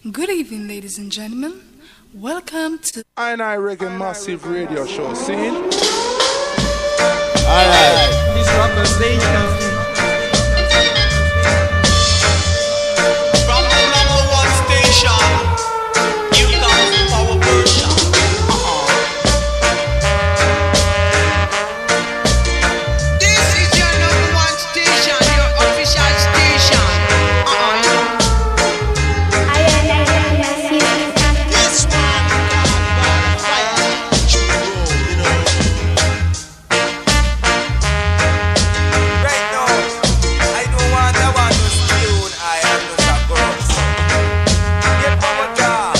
Good evening, ladies and gentlemen. Welcome to I Reggae Massive Radio Show. See? Alright. This rocker station. From the number one station, you come to Power Version. This is your number one station, your official station. This one, fire, you know. Right now, I don't want to tune. I am just a girl. Get power job.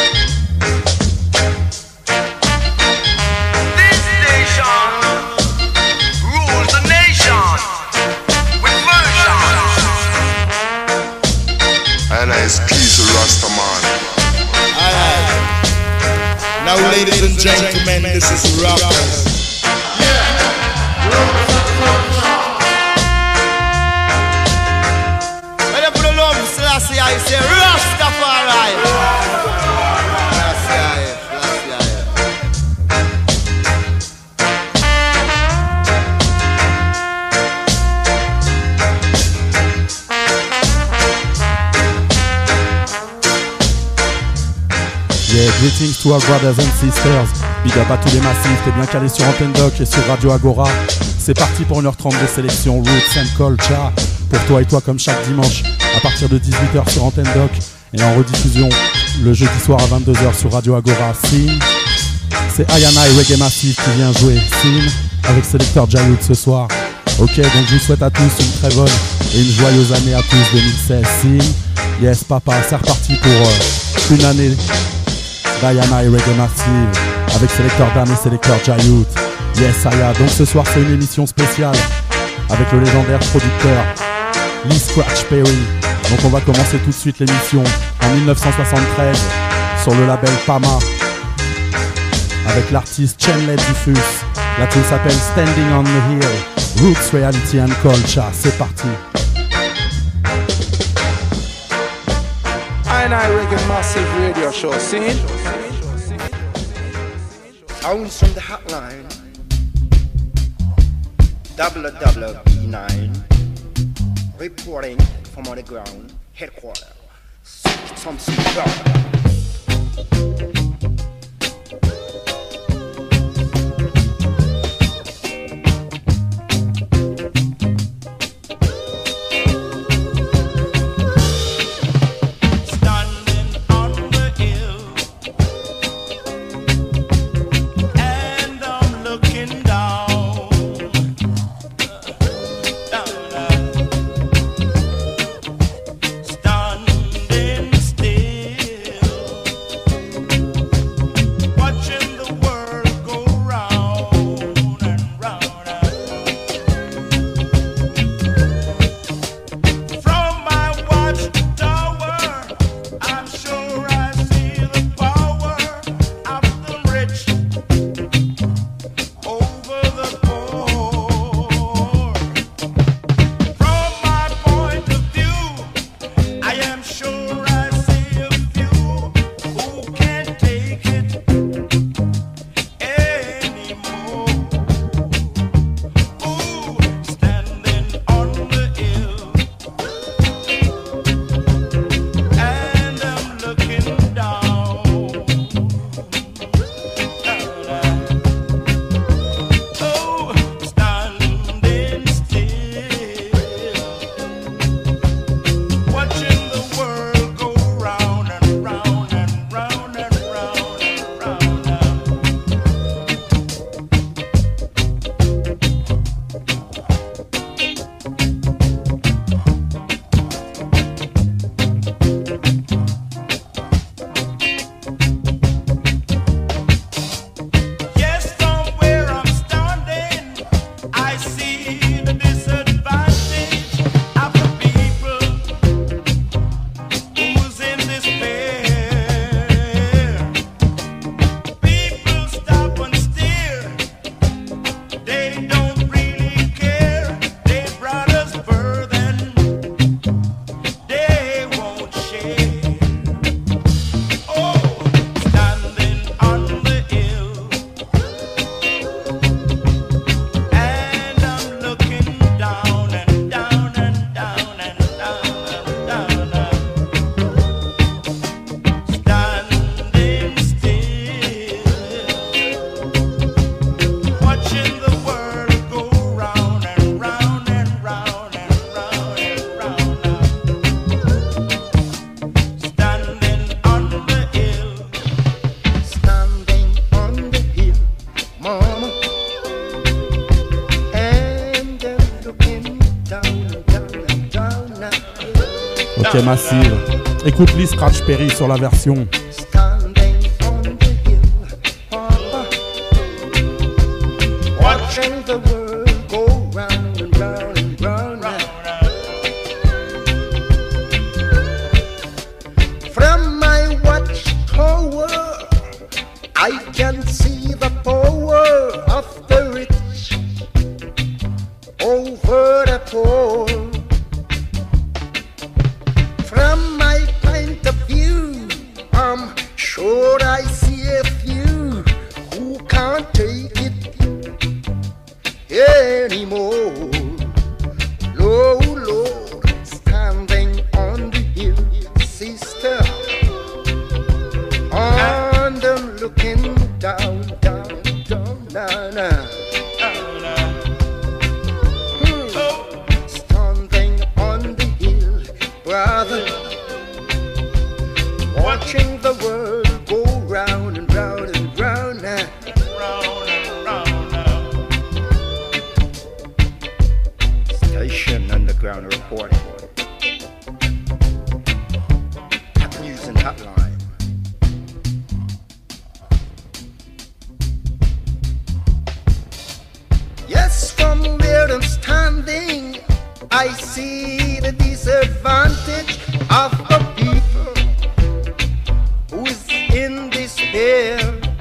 This station rules the nation with version. And it's Keys Rastaman. Alright. Now, ladies and gentlemen, this is Rockers. When you put the love, Selassie, I say Rastafari. Selassie. Yeah, greetings to our brothers and sisters. Big up à tous les massifs, t'es bien calé sur Antenne Doc et sur Radio Agora. C'est parti pour 1h30 de sélection Roots and Culture. Pour toi et toi comme chaque dimanche, à partir de 18h sur Antenne Doc. Et en rediffusion le jeudi soir à 22h sur Radio Agora. Sim, c'est Ayanai Reggae Massive qui vient jouer Sim avec Selector Jayout ce soir. Ok, donc je vous souhaite à tous une très bonne et une joyeuse année à tous 2016. Sim, yes papa, c'est reparti pour une année Diana et Reggae Massive avec Selector Dan et Selector Jayout. Yes Aya, donc ce soir c'est une émission spéciale avec le légendaire producteur Lee Scratch Perry. Donc on va commencer tout de suite l'émission en 1973 sur le label Pama avec l'artiste Chenley Diffus. La tune s'appelle Standing on the Hill, Roots, Reality and Culture. C'est parti. I Reggae Massive Radio Show. See? Sounds from the hotline. WB9 reporting from on the ground headquarters. Some super. Standing still. Ok, Massive. Écoute Lee Scratch Perry sur la version. Standing on the hill, watching the world go round and round and round. From my watchtower, I can see the power of the rich over the poor. From my point of view, I'm sure I see a few who can't take it anymore. Low, Lord, standing on the hill, sister, and I'm looking down, down, down, down, down. Standing on the hill, brother, watching the world go round and round and round now. Station Underground reporting. Hot news and hotline. Yes, from where I'm standing, I see the disadvantage of the people who is in despair.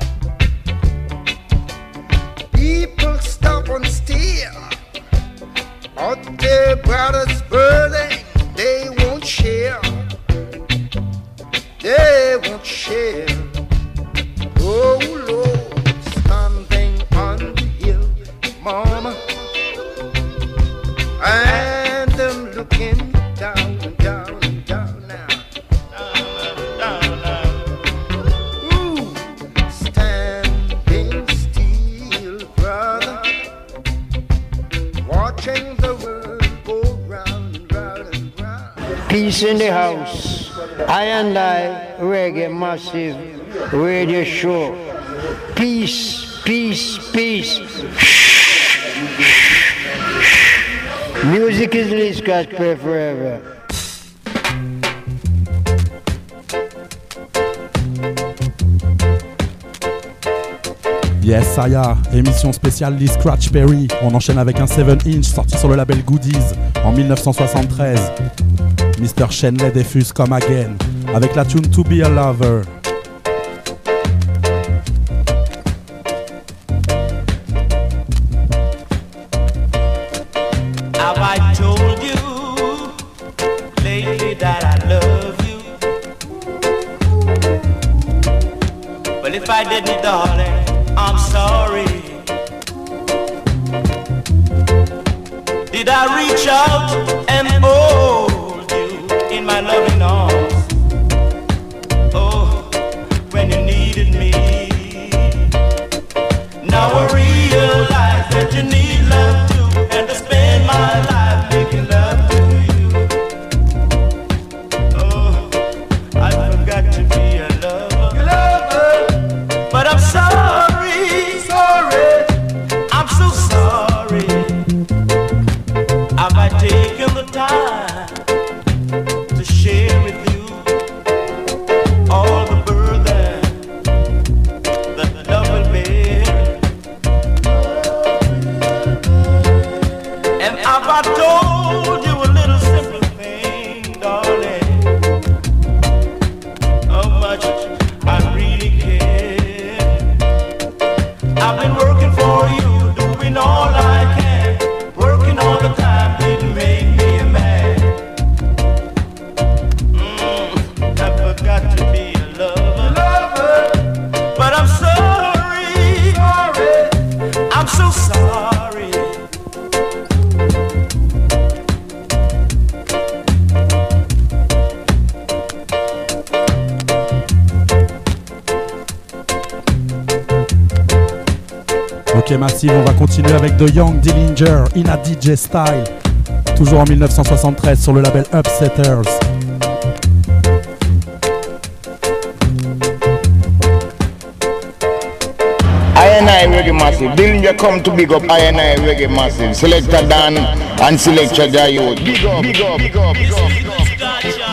People stop and stare at their brother's burden. They won't share. They won't share. Oh Lord, standing on the hill, mama, and I'm looking down and down and down now. Ooh, standing still, brother, watching the world go round and round and round. Peace in the house. I and I, Reggae Massive Radio Show. Peace, peace, peace. Music is Lee Scratch Perry forever. Yes, Saya, émission spéciale Lee Scratch Perry. On enchaîne avec un 7-inch sorti sur le label Goodies en 1973. Mr. Shenley Defus Come Again avec la tune To Be a Lover. Have I told you lately that I love you? Well, if I didn't, darling, I'm sorry. Did I reach out and hold you in my loving arms? Oh, when you needed me. Now I realize that you need love too, and to spend my life making love to you. Oh, I forgot to be a lover, but I'm sorry, sorry, I'm so sorry. Have I taken the time to share with you all the burden that love will bear? And have I told you a little simple thing, darling, how much I really care? I've been working for you, doing all I can, working all the time, didn't make me a man. I forgot to be a lover, but I'm sorry, I'm so sorry. Ok Massive, on va continuer avec The Young Dillinger, In a DJ Style, toujours en 1973 sur le label Upsetters. I Reggae Massive, Dillinger come to big up I Reggae Massive, Selector Dan and Selector Jayot. Big up, big up, big up, big up.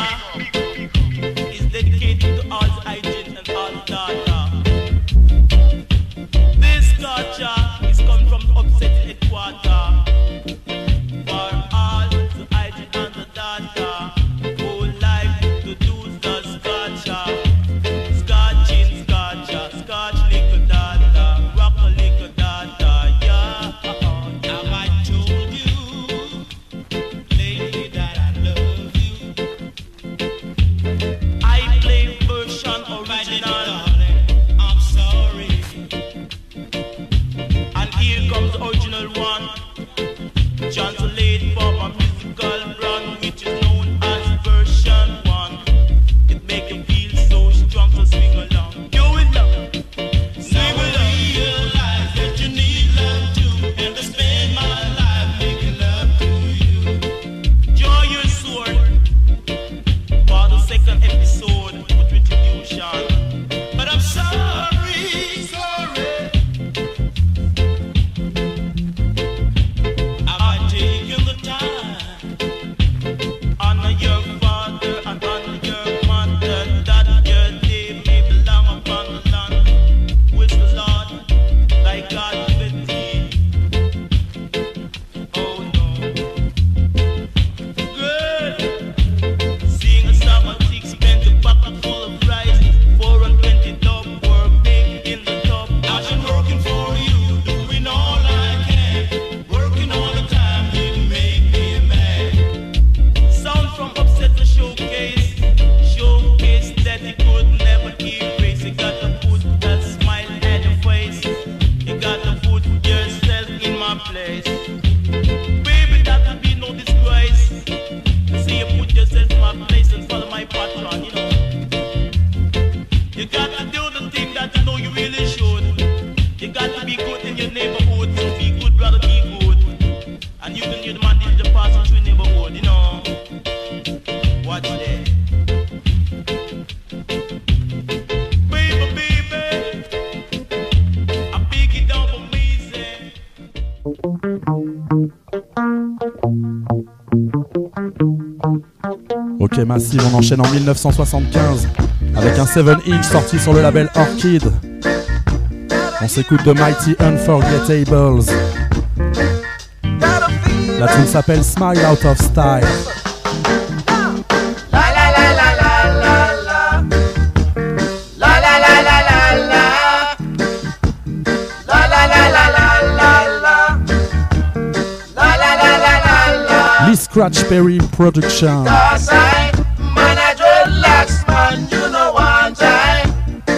Ok Massive, on enchaîne en 1975 avec un 7-inch sorti sur le label Orchid. On s'écoute de Mighty Unforgettables. La tune s'appelle Smile Out of Style. Lee Scratch Perry Production. Because I, man, I dreadlocks, man, you know one time.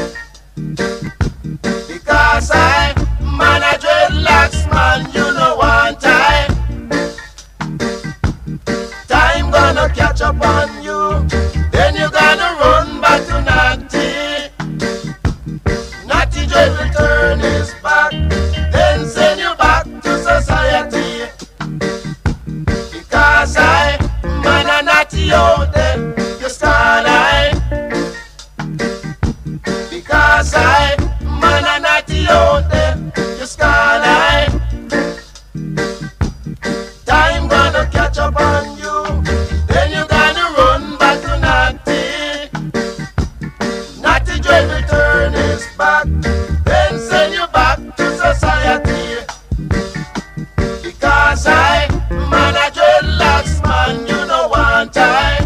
Because I, man, I dreadlocks, man, you know one time. Time gonna catch up on you, then you gonna run back to Natty. Natty dread will turn his back, then send you back to society. Because I, man, a natty out there, you stand I. Because I, man, a natty out there, you stand I. Time gonna catch up on you, then you gonna run back to natty. Natty dread will turn his back, then send you back to society. Because I, man, I dreadlocks, man, you know one time.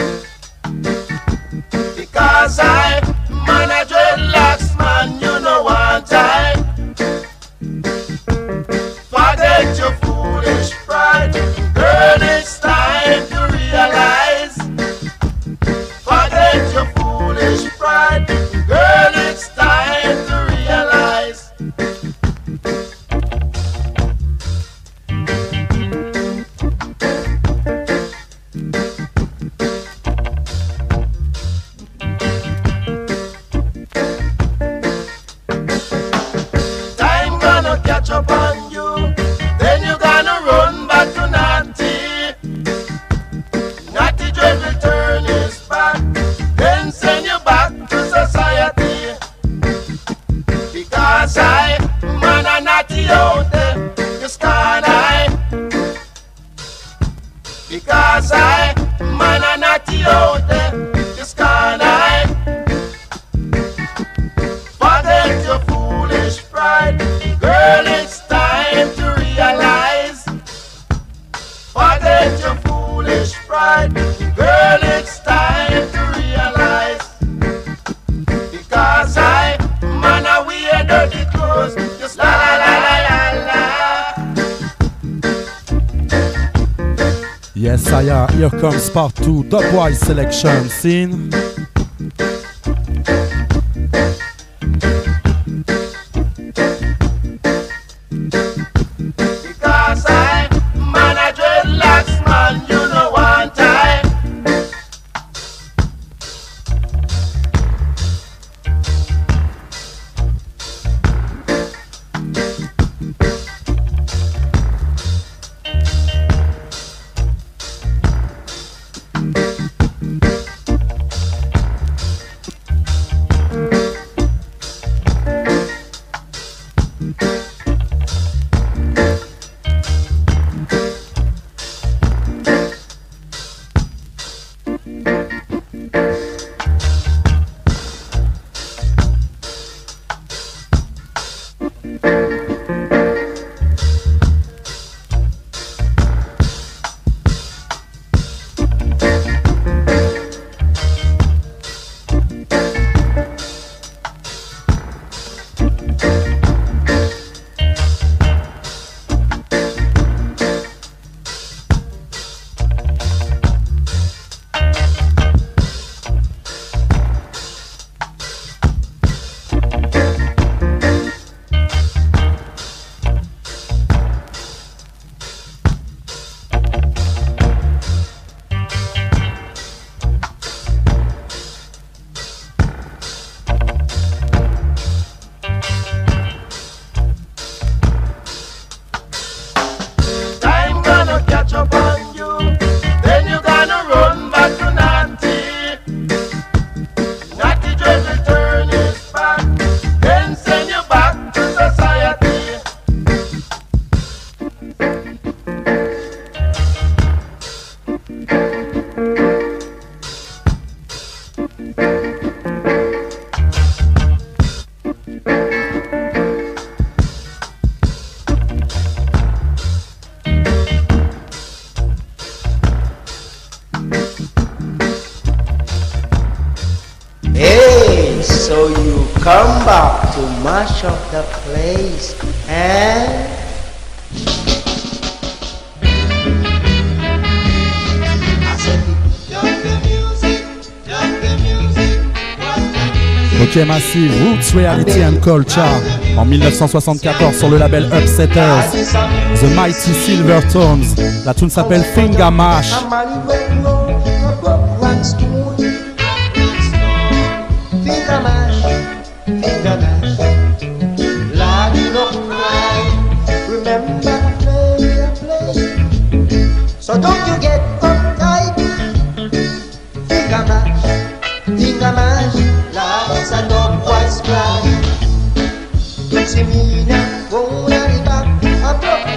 Because I, man, I dreadlocks, man, you know one time. Forget your foolish pride, girl, it's time to realize. Forget your foolish pride, girl, it's time to realize. Time gonna catch up on you, then you gonna run back to Natty. Natty dread will turn his back, then send you back to society. Because I, man, a natty out there, you stand I. Because I, man, a natty out there, you stand I. Forget your foolish pride, girl, it's time to realize. Forget your foolish pride, girl, it's time to realize. Because I, man, I wear dirty clothes, just la la la la la la. Yes, Aya, here comes part 2, Dubwise Selection Scene. Because I, man, I dreadlocks, man, you know one time. So you come back to mash up the place, and Ok Massive, Roots, Reality and Culture, en 1974 sur le label Upsetters, The Mighty Silvertones. La tune s'appelle Finger Mash. So don't you get uptight. Finger mash, lots of dog boys cry. You see me now, go down the back, a broke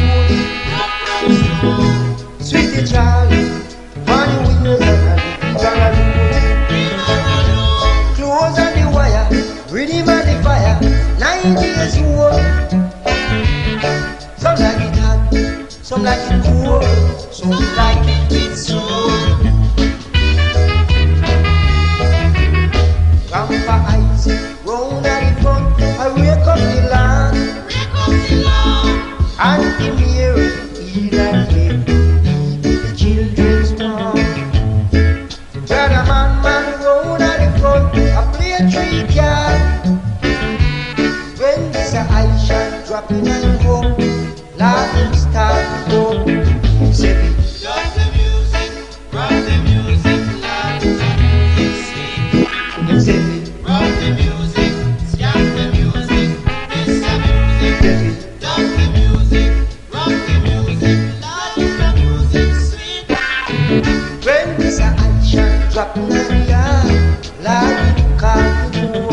stone. Sweetie Charlie, one wheel and clothes on the wire, rhythm on the fire, 9 years old. Some like it hot, some like it cool, some like it with soul. Grandpa Isaac, round at the front, I wake up the land. Auntie Mary, eat and live, the children's mom. Brother man, round at the front, I play a tree card. When this Aisha dropping and go, let them start to go. Say it. Rock the music, rock the music, let the music sing. Say it. Rock the music, scan the music, this the music. Rock the music, rock the music, let the music sweet. When this Aisha dropping and yard, let them call the go.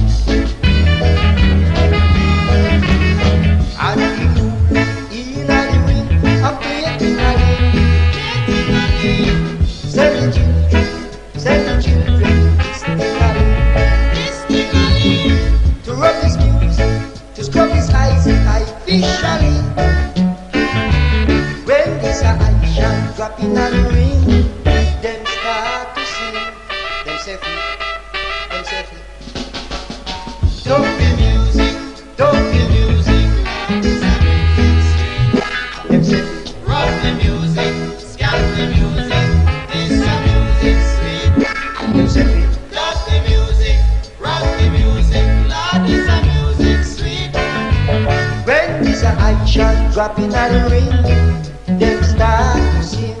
And the moon in the wind, I'm playing a game. Send the children, to rub his music, to scrub his eyes artificially. When this Aisha dropping on the ring, them start to sing. Them say free, them say free. Don't be music, don't be music, Them say free. rock the music, scan the music, this the music sweet. Them say free. Rock the music, rock the music, Lord is the music sweet. When this Aisha dropping on the ring, them start to sing.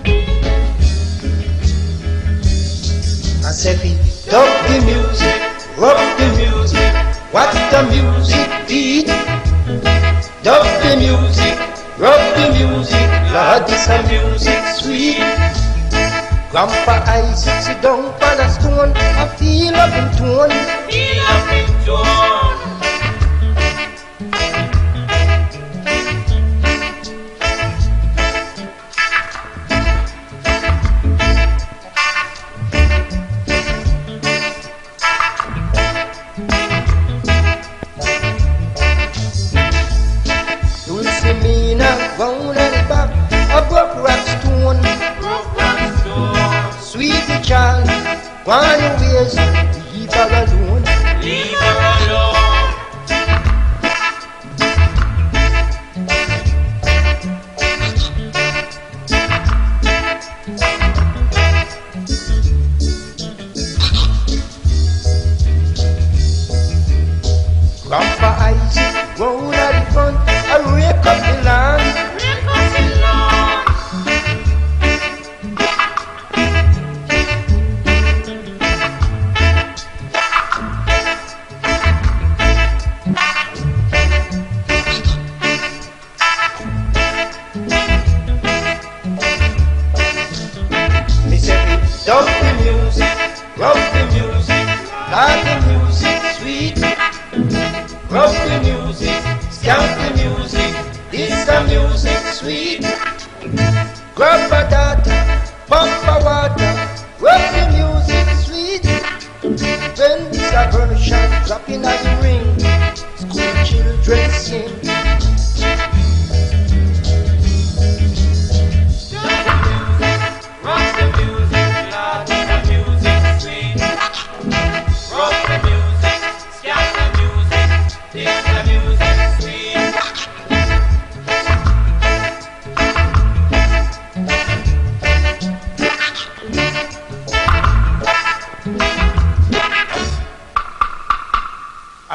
I say free. Dub the music, rock the music, watch the music beat. Dub the music, rock the music, Lord this a music sweet. Grandpa Isaac sit down on a stone, I feel up in tone. Feel up in tone. You will see me now, round at the back, a broke rock stone. Rock, rock, stone. Sweet child, go on your ways, leave her alone. Leave her alone. Grandpa Isaac, round at the front, I wake up the land. Rip us along. Me say, dub the music, rock the music, let the music sweet. Rock the music, scout the music, this the music sweet. Grab a daughter, pump a water, rock the music sweet. When this a version dropping at the ring, school children sing. Rock the music, Lord is the music sweet. Rock the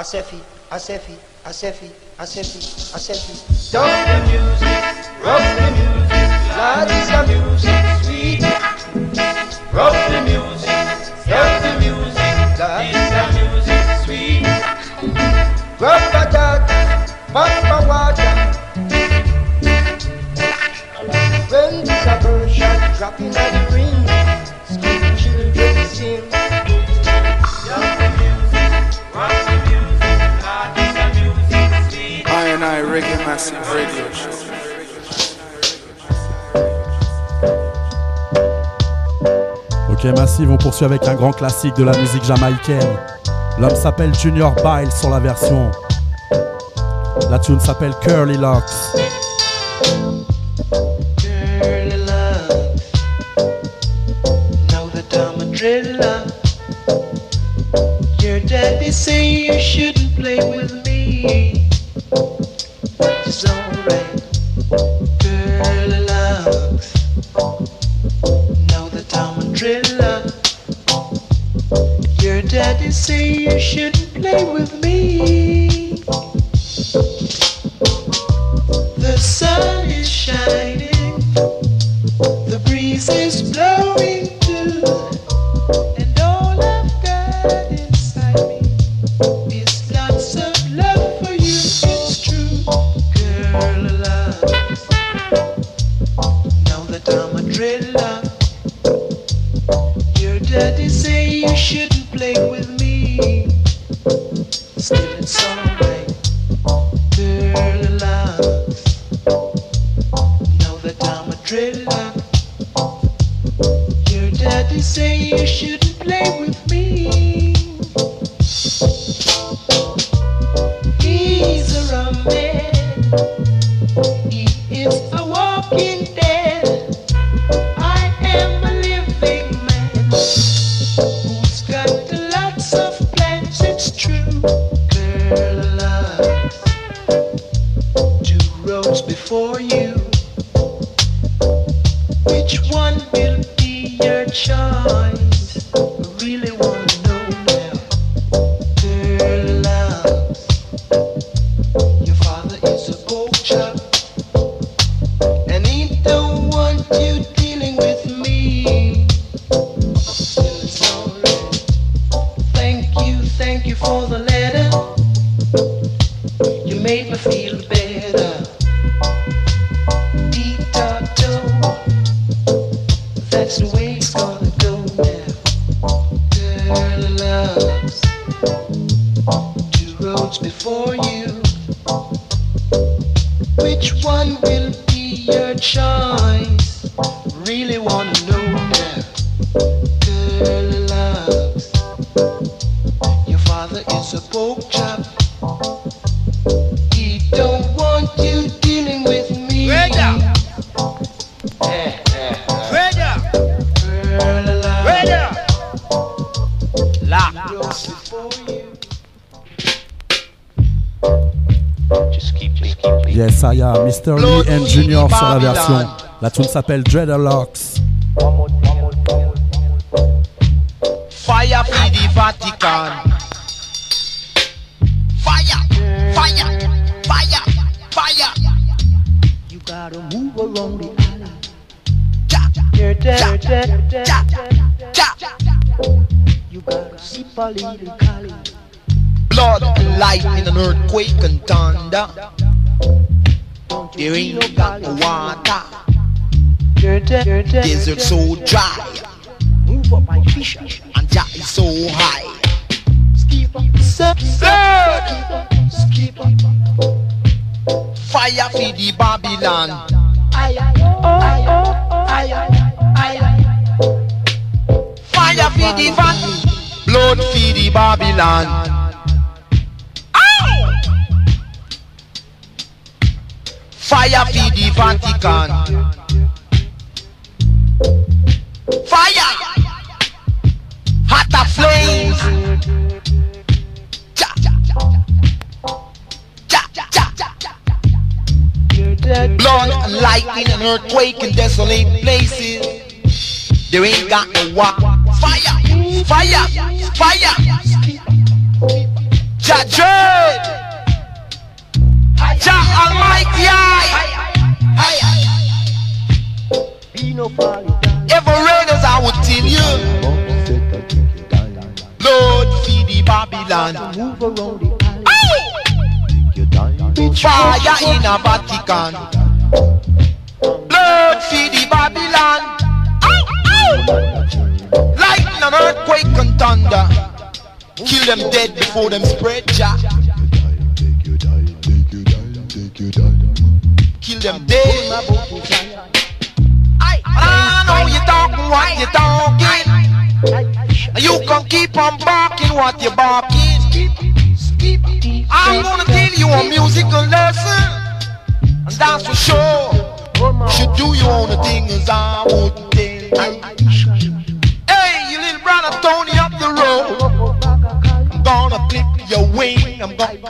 Asefi, Asefi, Asefi, Asefi, Asefi. Dump the music, rock the music, Lord is the music sweet. Rock the music, dump the music, Lord is the music sweet. Rock a dog, pop a water. When this a version dropping at the ring, school children sing. I&I Reggae Massive Radio Show. Ok Massive, on poursuit avec un grand classique de la musique jamaïcaine. L'homme s'appelle Junior Bile sur la version. La tune s'appelle Curly Locks. Curly locks, know that I'm a dreadlock. Your daddy say you shouldn't play with me. It's alright. Curly locks, know that I'm a dreadlock. Your daddy say you shouldn't play with me. The sun is shining, the breeze is blowing too, and all I've got inside me is lots of love for you. It's true, girl, love. Now that I'm a dreadlock, your daddy say you shouldn't play with me. Still it's alright, girl, love. Now that I'm a dreadlock, your daddy say you shouldn't play with me. He's a rum man, he is a walking dead. I am a living man who's got lots of plans. It's true, girl, love. Two roads before you. Which one will be your choice? I really wanna know now. Girl, love. Your father is a pork chop, and he don't want you dealing with me. Still it's alright. Thank you for the letter. You made me feel better. That's the way it's gonna go now. Girl, loves, two roads before you. Which one will be your choice? Really wanna know now. Girl, loves, your father is a pork chop. He don't want you dealing with me. Yes, I am Mr. Lee and Junior sur la version. La tune s'appelle Dreadlocks. Fire for the Vatican. Fire, fire, fire, fire. You gotta move around the island. You're dead. You gotta see a little Cali. Blood, lightning, and earthquake and thunder. There ain't got no water. Desert so dry. Move up my fish. And Jah is so high. Fire for the Babylon. Fire for the Vatican. Blood for the Babylon. Fire for the Vatican. Fire! Hotter flames! Blood and lightning and earthquake in desolate places. There ain't got no walk. Fire! Fire! Fire! Jah Dread, Jah Almighty Ever raiders I would tell you, Lord feed the Babylon. Fire in a Vatican. Lord feed the Babylon. Lightning and earthquake and thunder. Kill them dead before them spread, Jah. Kill them dead. I know you talking what you talking. You can keep on barking what you barking. I'm gonna tell you a musical lesson, and that's for sure. You should do your own thing as I would tell you. Hey, you little brother Tony up the road, I'm gonna clip your wing. I'm gonna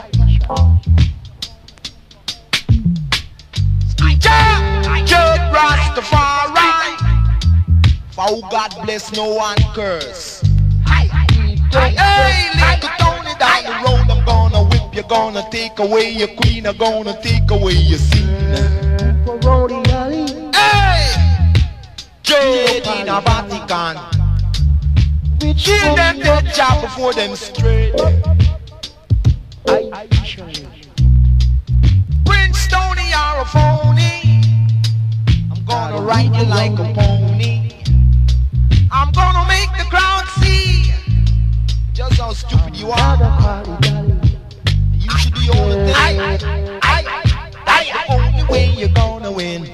Judge Rastafari. For God bless, no one curse. Hey, little Tony down the road, I'm gonna whip you, gonna take away your queen, I'm gonna take away your scene. Hey, Judge in a Vatican. Kill them dead job before them straight. Prince Tony, you're a phony. I'm gonna ride you like a pony. I'm gonna make the crowd see just how stupid you are. You should be all the thing. That's the only way you're gonna win.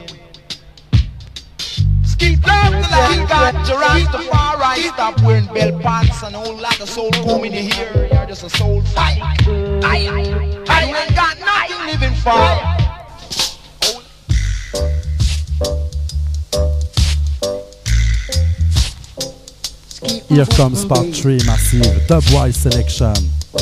Keep love the light, got your Rastafari. Stop wearing bell pants and a whole lot of soul comb in your hair. You're just a soul fight. You ain't got nothing living for. Here comes part 3 massive Dubwise selection.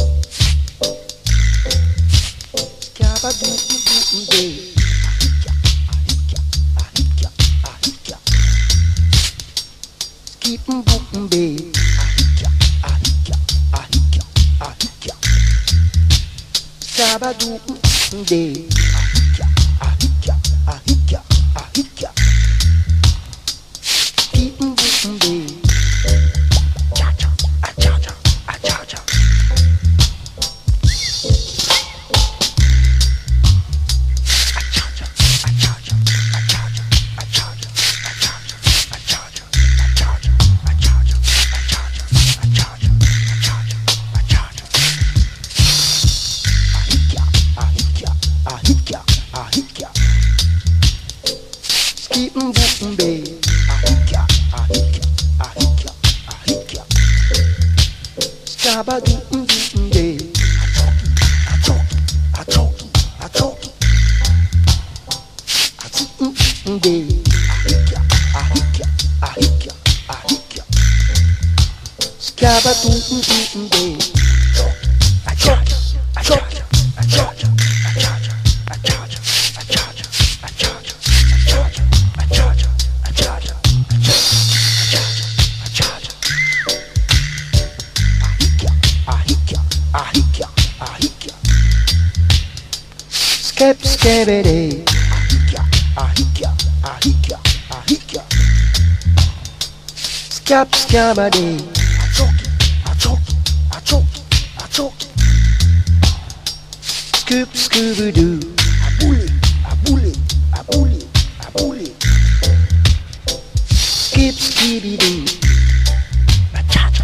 Scoop, Scooby-Doo. A bully. Skip, Scooby-Doo. A charger.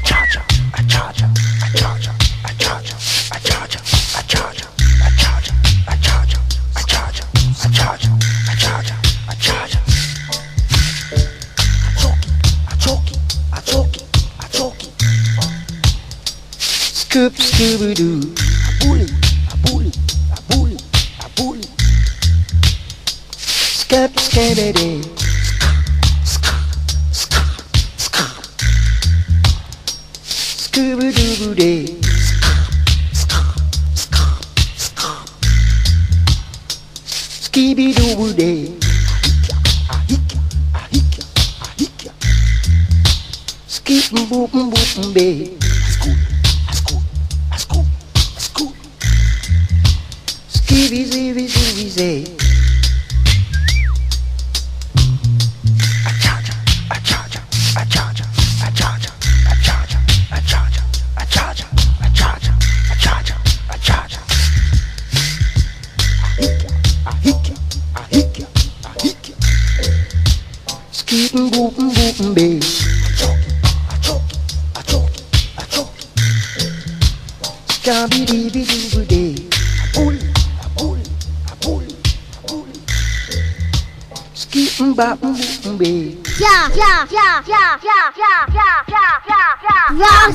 Scoop, Scooby-Doo. A bully. Skip, Scooby-Doo. Scooby-Doo-Doo-Day. Skibby-Doo-Day. Skip-boop-boop-bay. easy, easy, easy. Skeetin' bootin' bootin' babe. Scabby dee dee doo dee. Skeetin' boppin' bootin' babe. Yeah, yeah, yeah, yeah, yeah, yeah, yeah, yeah, yeah, yeah.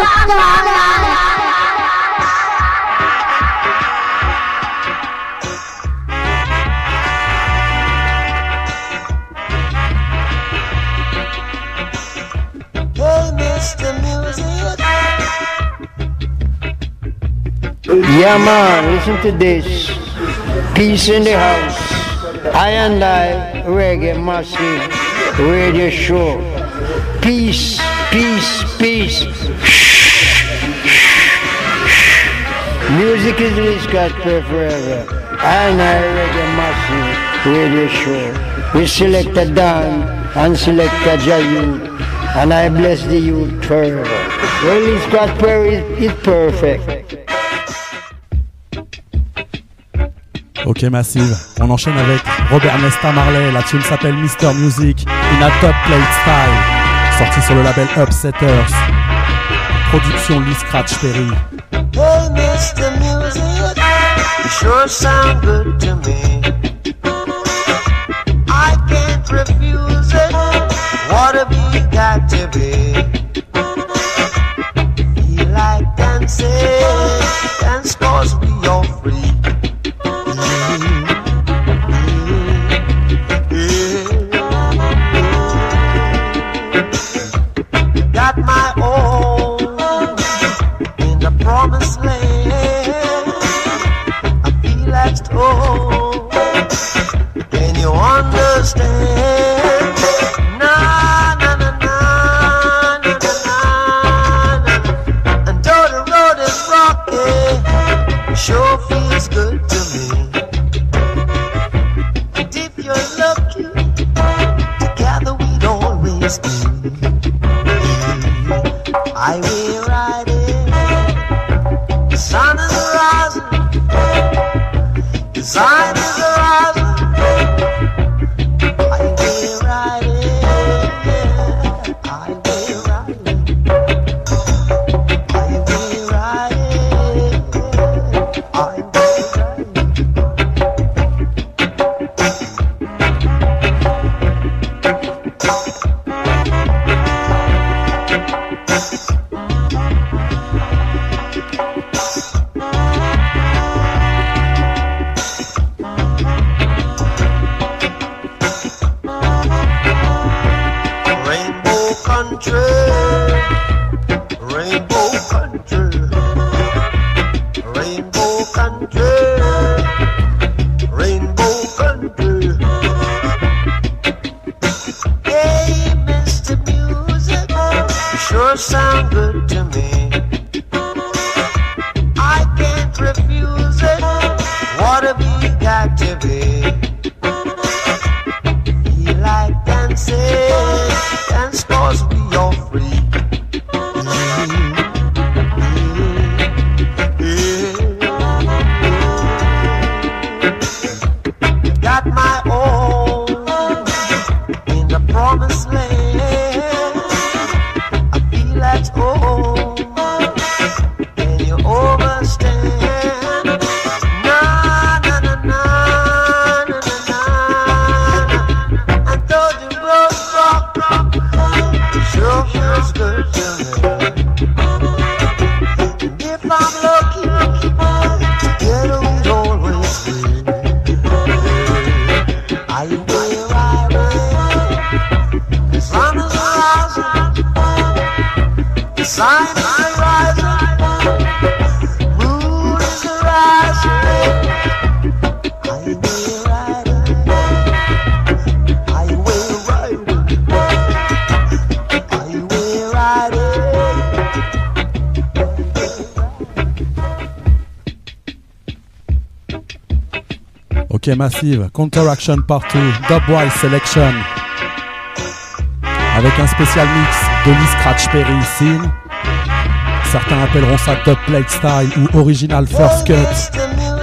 Hey, Mr. Music. Yeah, man, listen to this. Peace in the house. I and I, Reggae Massive Radio Show. Peace, peace, peace. Music is Lee Scott forever. I and I, Reggae Massive Radio Show. We select a Dan and select a Jayut. And I bless the youth forever. Well, Lee Scott Perry is perfect. Ok Massive, on enchaîne avec Robert Nesta Marley, la tune s'appelle Mr. Music in a Top Plate Style, sorti sur le label Upsetters, production Lee Scratch Perry. Hey, Mr. Music, you sure sound good to me. I can't refuse it, whatever you got to be. Feel like dancing, dance 'cause we are free. Got my own in the promised land. I feel at home. Can you understand? Na na na na na na na. And though the road is rocky, it sure feels good to me. And if you're lucky, together we'd always be. Highway riding, the sun is rising, the sun is rising. Highway riding, yeah. Highway riding, highway riding, highway sound good to me. I can't refuse it. Whatever you got to be. Feel like dancing, dance 'cause we are free. Got my own in the promised land. At home, can you overstand? Na na na na na na na. And though the road rock, sure feels good to me. And if I'm lucky, together we'd always be. Are you where I am? The sun is rising. The sun is rising, moon is rising. Highway riding, highway riding, highway riding. Ok, Massive, Counteraction Part 2, Dubwise Selection. Avec un spécial mix de Lee Scratch Perry Scene. Certains appelleront ça Dubplate Style ou Original First Cut.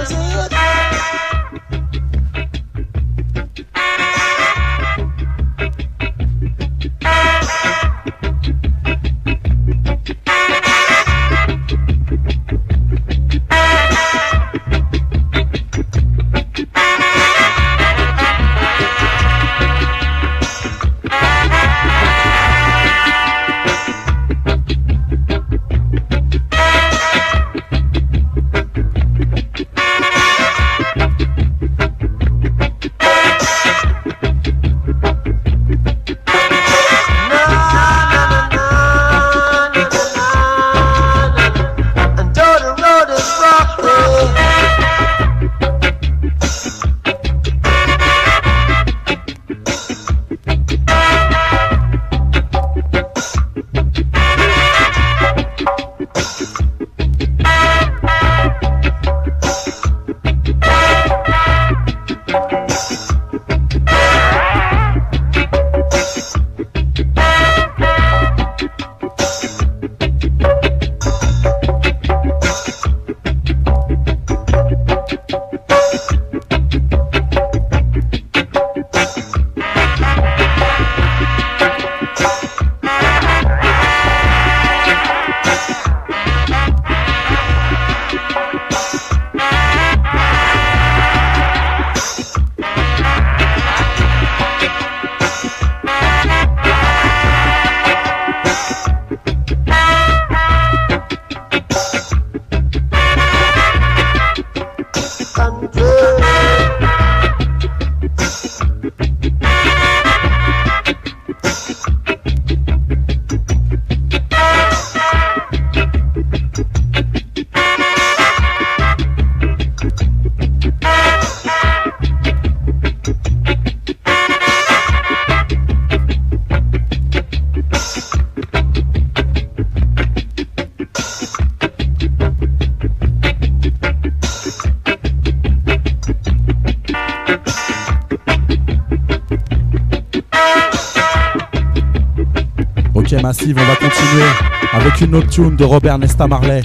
Massive, on va continuer avec une autre tune de Robert Nesta Marley.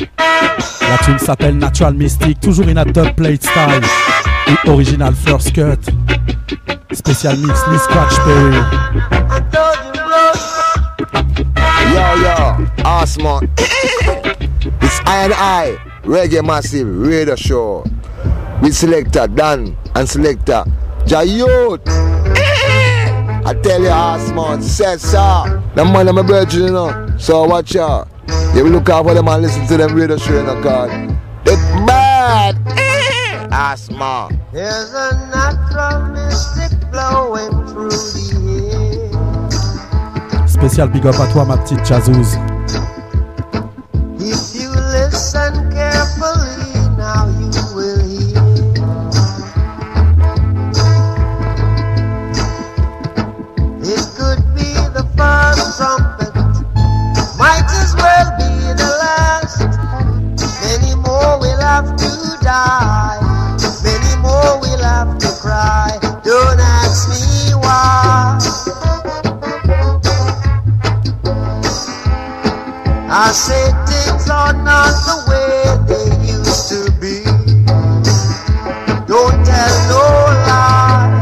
La tune s'appelle Natural Mystic, toujours in a dubplate style ou Original First Cut. Spécial mix Lee Scratch Perry. Yo, Asma. It's I, Reggae Massive Radio Show. With Selector Dan and Selector Jayut. I tell you, Asma, said so. The man of my brother, you know. So watch out. You will look out for them and listen to them radio show in the car. It's bad. Asma. There's a natural mystic blowing through the air. Spécial big up à toi, ma petite Jazzouz. If you listen carefully, now you will hear. It could be the first trumpet, might as well be the last. Many more will have to die, many more will have to cry. Don't ask me why. I say things are not the way they used to be. Don't tell no lie.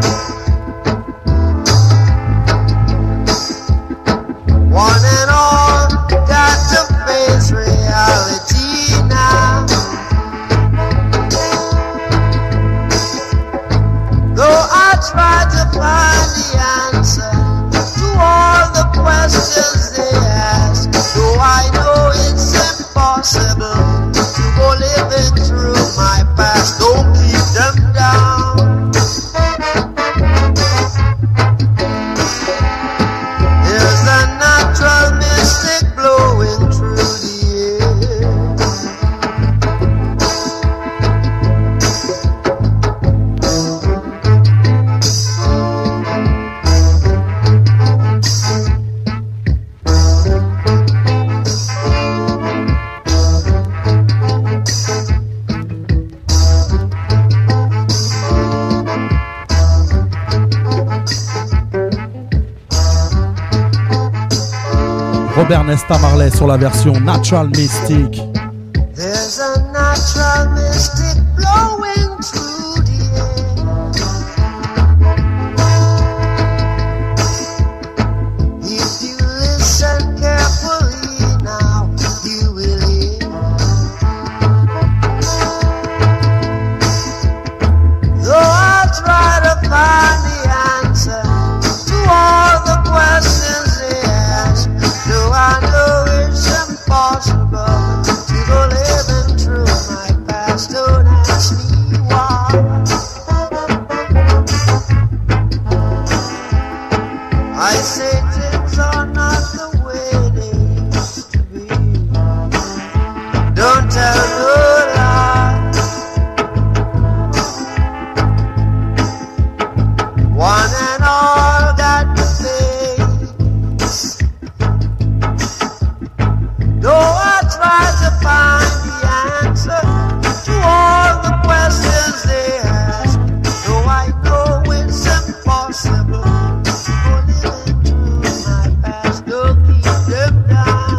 One and all got to face reality now. Though I try to find the answer to all the questions they ask, though I know it's impossible to go living through my past. Don't keep them down. Robert Nesta Marley sur la version Natural Mystic. There's a natural mystic blowing through the air. If you listen carefully now, you will hear. Though I try to find the answer to all the questions they ask, do I know it's impossible to go living through my past? Don't ask me why. I say things are not the way they used to be. Don't tell no lie. One and all got to face. Though I try to find the answer to all the questions they ask, though I know it's impossible to go living through my past, don't keep them down.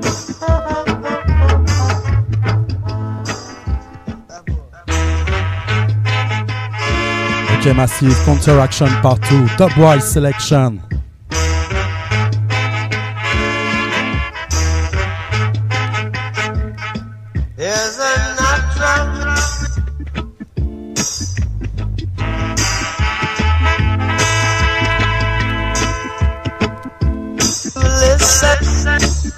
Ok, Massive, Counteraction Part 2, Top Wise Selection. There's a natural listen.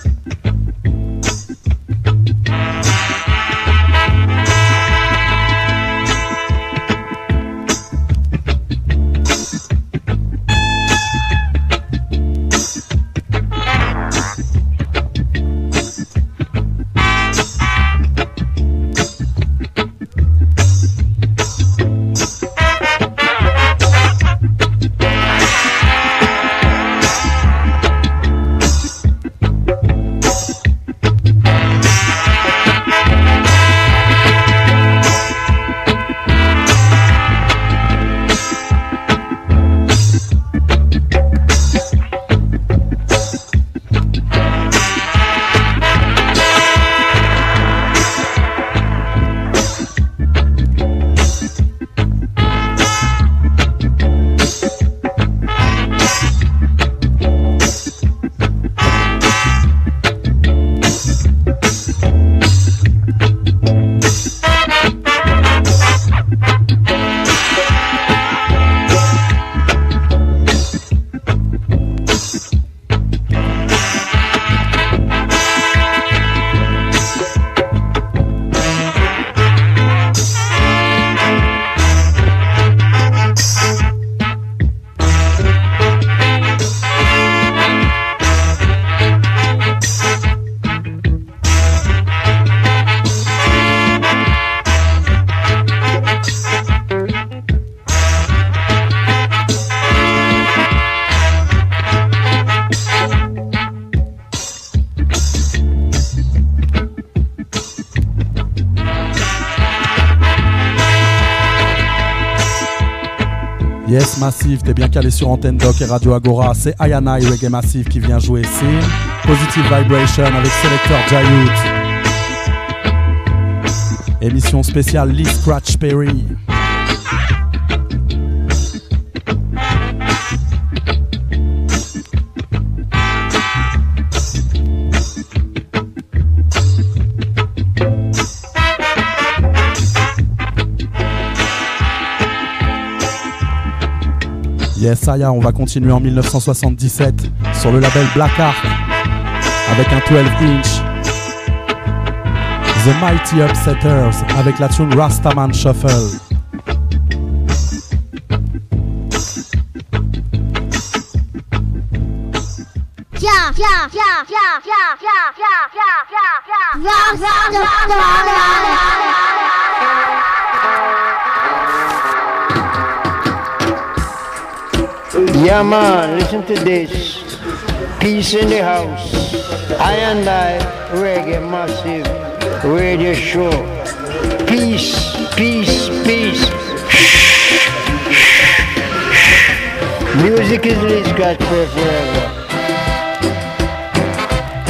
Yes, Massive, t'es bien calé sur Antenne Doc et Radio Agora. C'est Ayana et Reggae Massive qui vient jouer Sin, Positive Vibration avec Selector Jayut. Émission spéciale Lee Scratch Perry. Yes, Aya, on va continuer en 1977 sur le label Black Ark avec un 12 inch. The Mighty Upsetters avec la tune Rastaman Shuffle. Yeah man, listen to this. Peace in the house. I and I, Reggae Massive Radio Show. Peace, peace, peace. Music is Lee Scratch forever.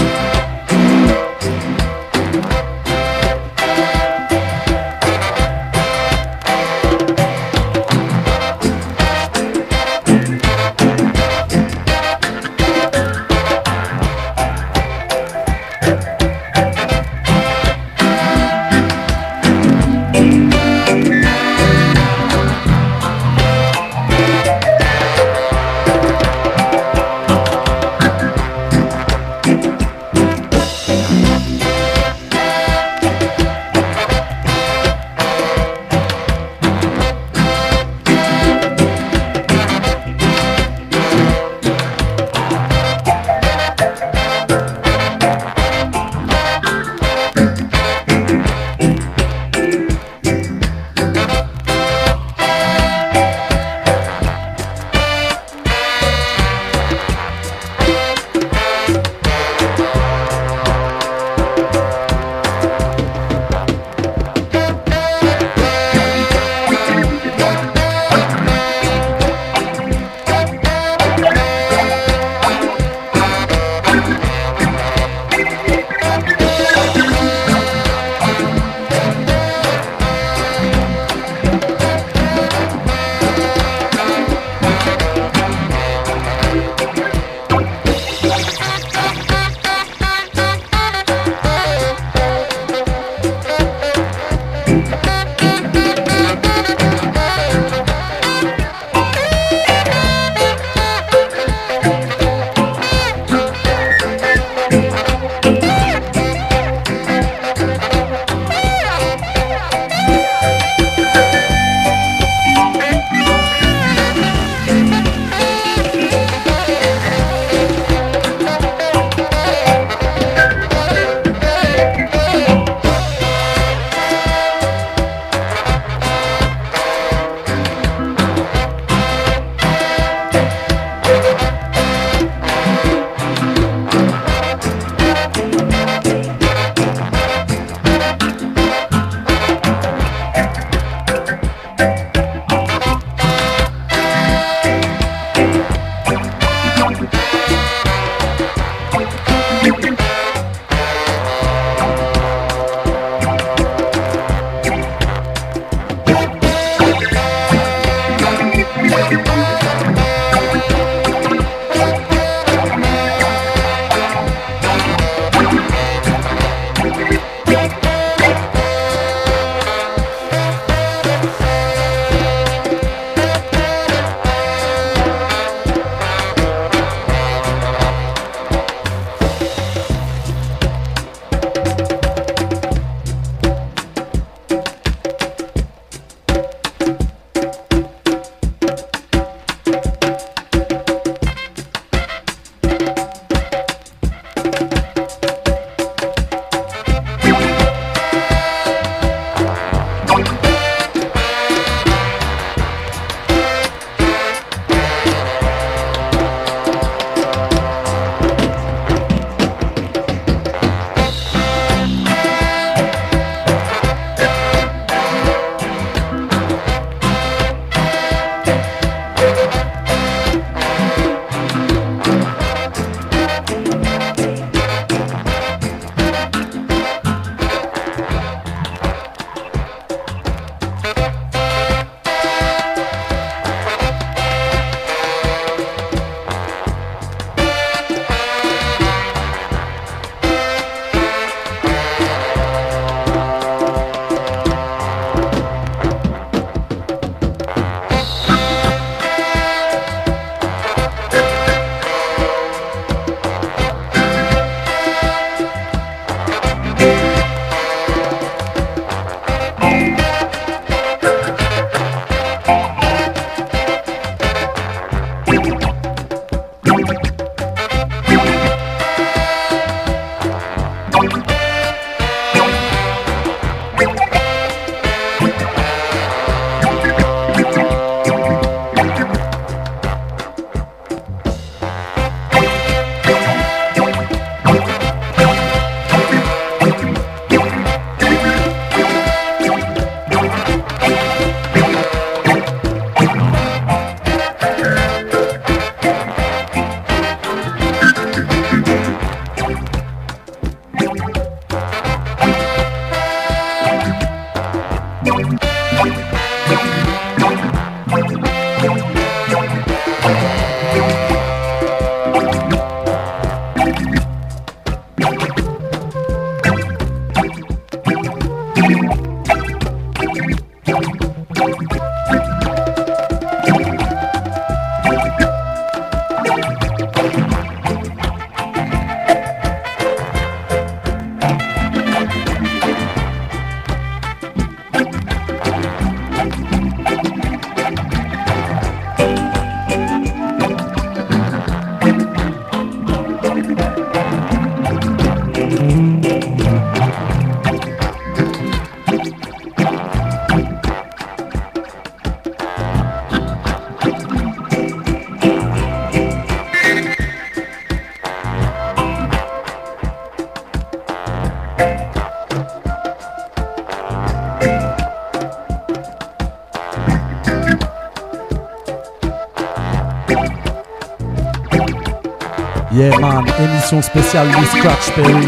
Yeah man, émission spéciale Lee Scratch Perry.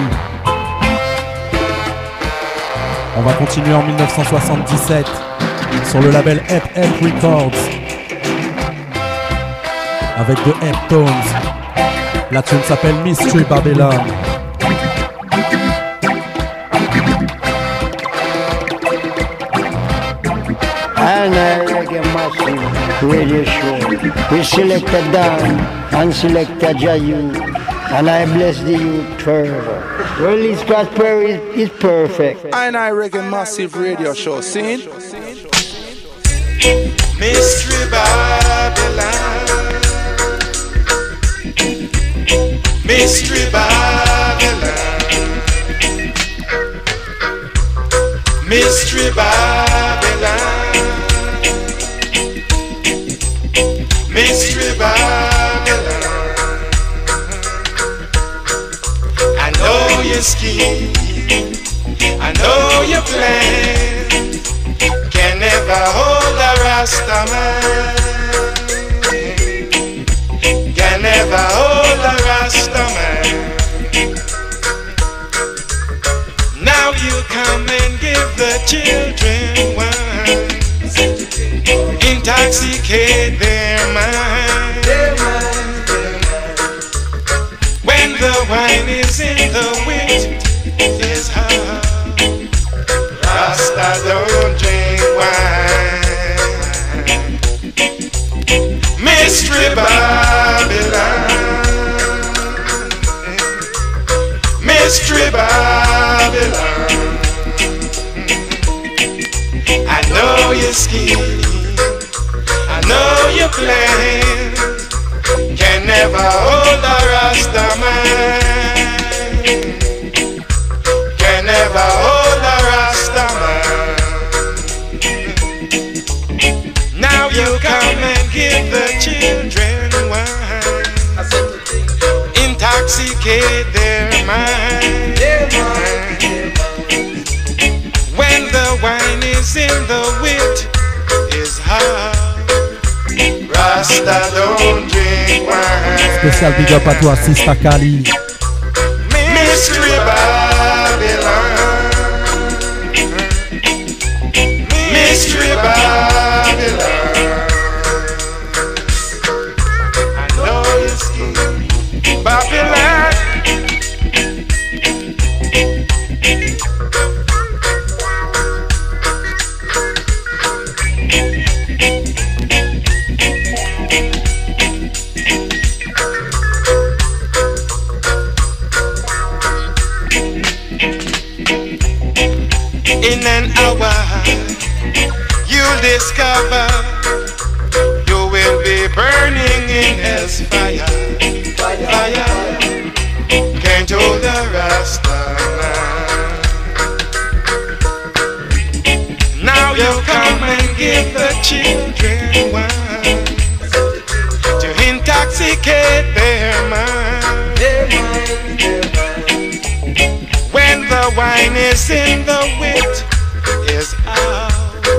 On va continuer en 1977 sur le label Hep Records avec The Heptones. La tune s'appelle Mystery Babylon. And Reggae Massive Radio Show. We select a Dan and select a Jayu, and I bless the youth further. Well, this Scratch Perry is perfect. I Reggae Massive Radio Show. Seen? Mystery Babylon. Mystery Babylon. Mystery Babylon. Mystery Babylon. I know your scheme, I know your plan. Can never hold a Rasta man. Can never hold a Rasta man. Now you come and give the children wine, intoxicate their mind. When the wine is in the wind, is how Rasta don't drink wine. Mystery Babylon. Mystery Babylon. I know your scheme, I know your plan. Can never hold a Rasta man. Can never hold a Rasta man. Now you come and give the children wine, intoxicate their mind. When the wine is in the wit, is how Rasta don't drink wine. Spécial big up à toi, Sista Kali. Mystery Babylon. Mystery Babylon. I know your scheme, Babylon. In an hour, you'll discover you will be burning in hell's fire. Fire can't hold the Rasta man. Now you come and give the children wine to intoxicate their mind. When the wine is in the wit, is out.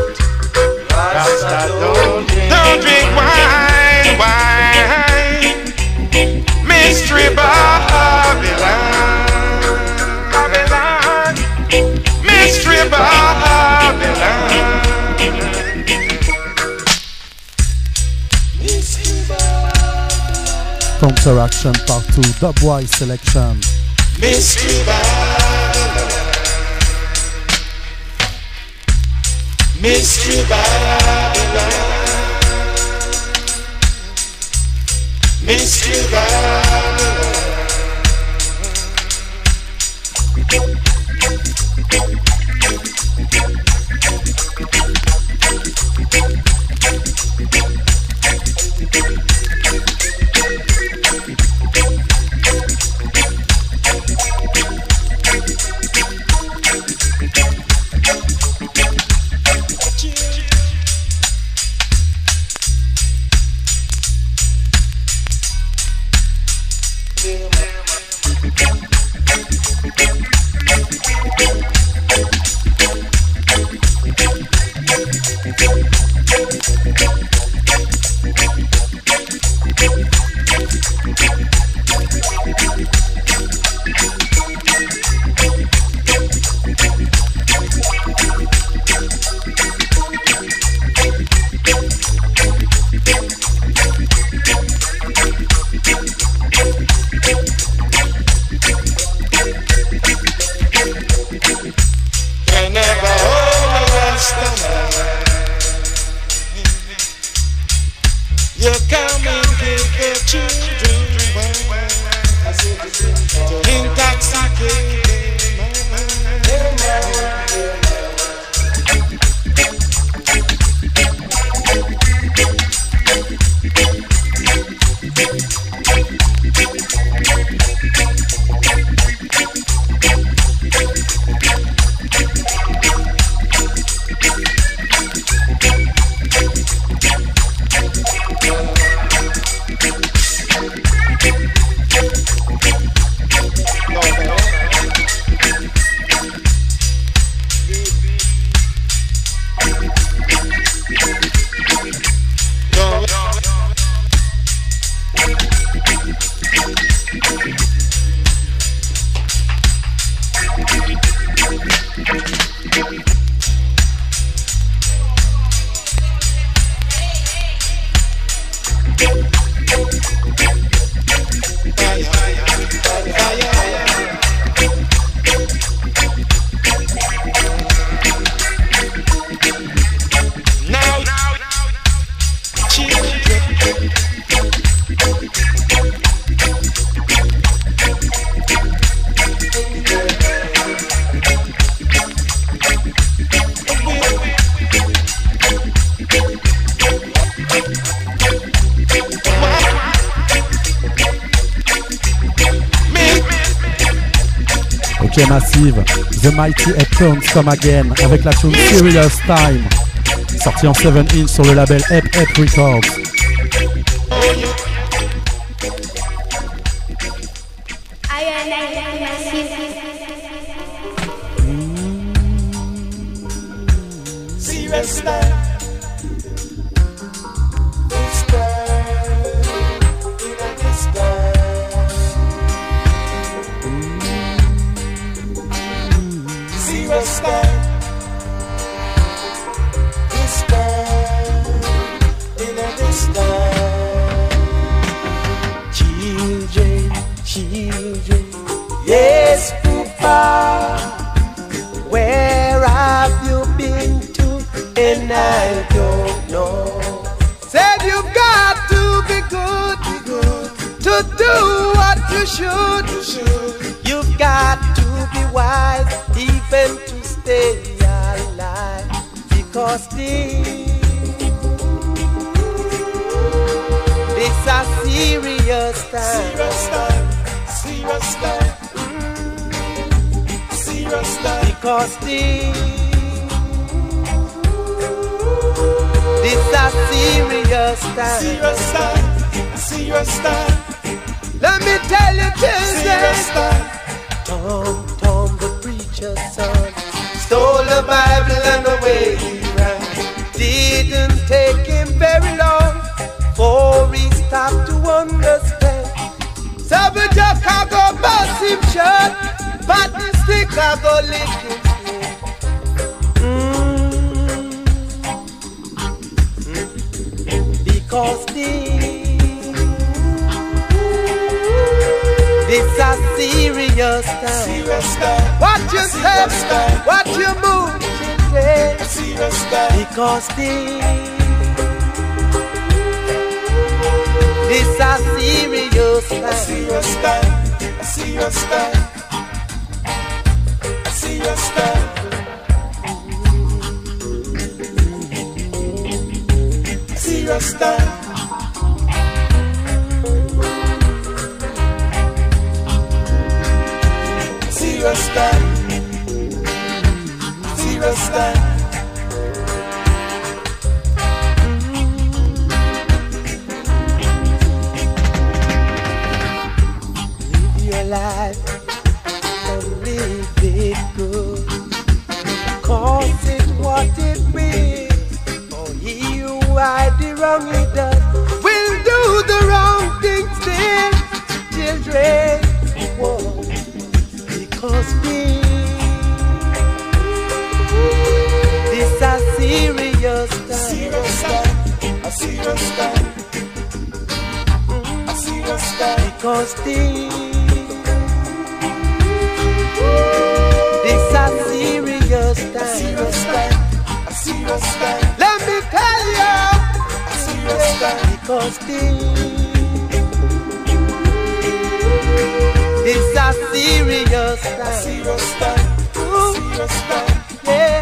Rasta don't drink wine, wine. Mystery Babylon, Babylon. Mystery Babylon. Counteraction Part 2, Dubwise Selection. Mystery Babylon. Mystery Babylon. Mystery Babylon. Ok Massive, The Mighty Heptones Come Again avec la tune Serious Time, sorti en 7-inch sur le label Hep Records. Serious time. Serious time. This time, in this time. Children, children, yes, Papa, where have you been to? And I don't know. Said you've got to be good, to do what you should. You've got to be wise, even to stay alive. Because this a serious time. Serious time. Serious time. Because this a serious time. Serious time. Serious time. Let me tell you this. Serious time. Tom, the preacher's son, stole the Bible and away he ran. Didn't take him very long for he stopped to understand. Savage I go bust him shut, but the stick I go lick him. Because this a serious time. Serious time. What you say, what you move today. Serious time. Because this a serious time. Serious time. Serious time. Serious time. Serious time. Serious time. Serious time. Live your life and live it good. Cause it what it will. For he who hide the wrong he does will do the wrong thing still. Children, whoa. Because this a serious time. Serious time. A serious time. A serious time. Because this a serious time. A serious time. A serious time. Let me tell you. A serious time. Because it's a serious time. A serious time. Ooh. Serious time. Yeah.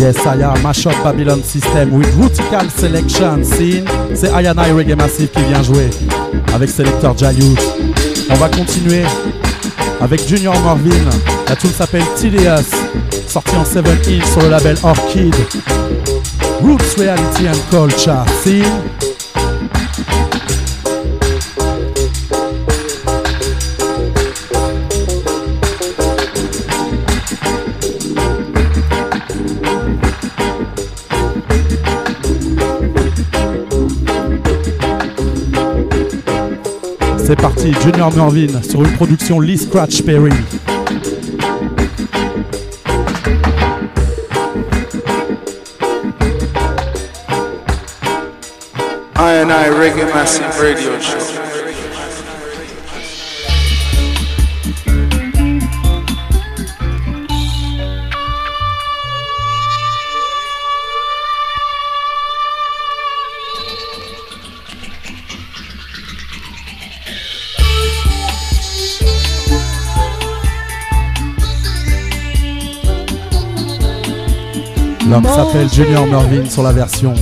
Yes, Aya, Mashup Babylon System with Rutical Selection Scene. C'est Ayanai Reggae Massive qui vient jouer avec Selector Jayut. On va continuer avec Junior Morvin. La tune s'appelle Tedious, sortie en 7-inch sur le label Orchid. Roots, Reality and Culture Scene. C'est parti, Junior Mervin sur une production Lee Scratch Perry. I Reggae Massive Radio Show. L'homme s'appelle Junior Mervin sur la version.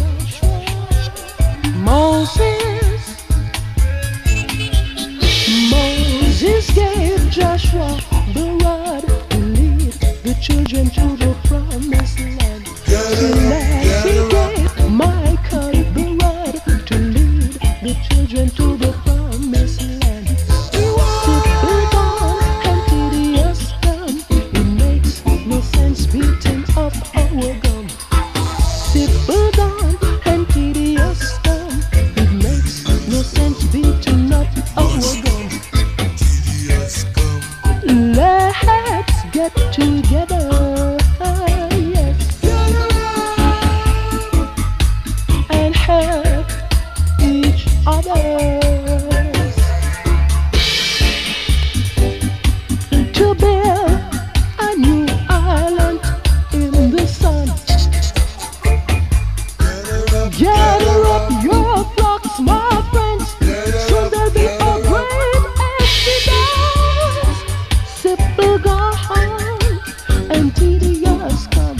Moses gave Joshua the rod to lead the children to the promised land. He gave Michael the rod to lead the children to the promised land. Simple dawn and tedious come. It makes no sense beating up our gun. Simple dawn and tedious come. It makes no sense beating up our gun. Let's get together, yes, and help each other to build a new island in the sun. Gather up your flocks, my friends, so there'll be a great exodus. Simple gone and tedious come.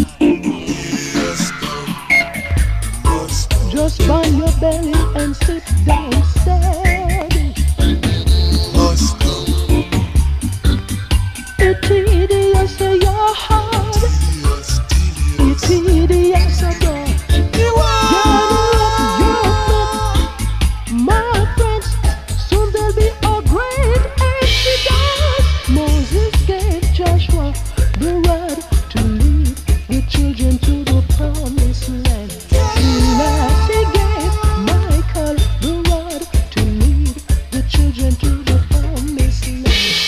Just bind your belly and sit down steady. It's tedious to your heart. It's tedious to your my friends, soon there'll be a great exodus. Moses gave Joshua the rod to lead the children to the promised land. He gave Michael the rod to lead the children to the promised land.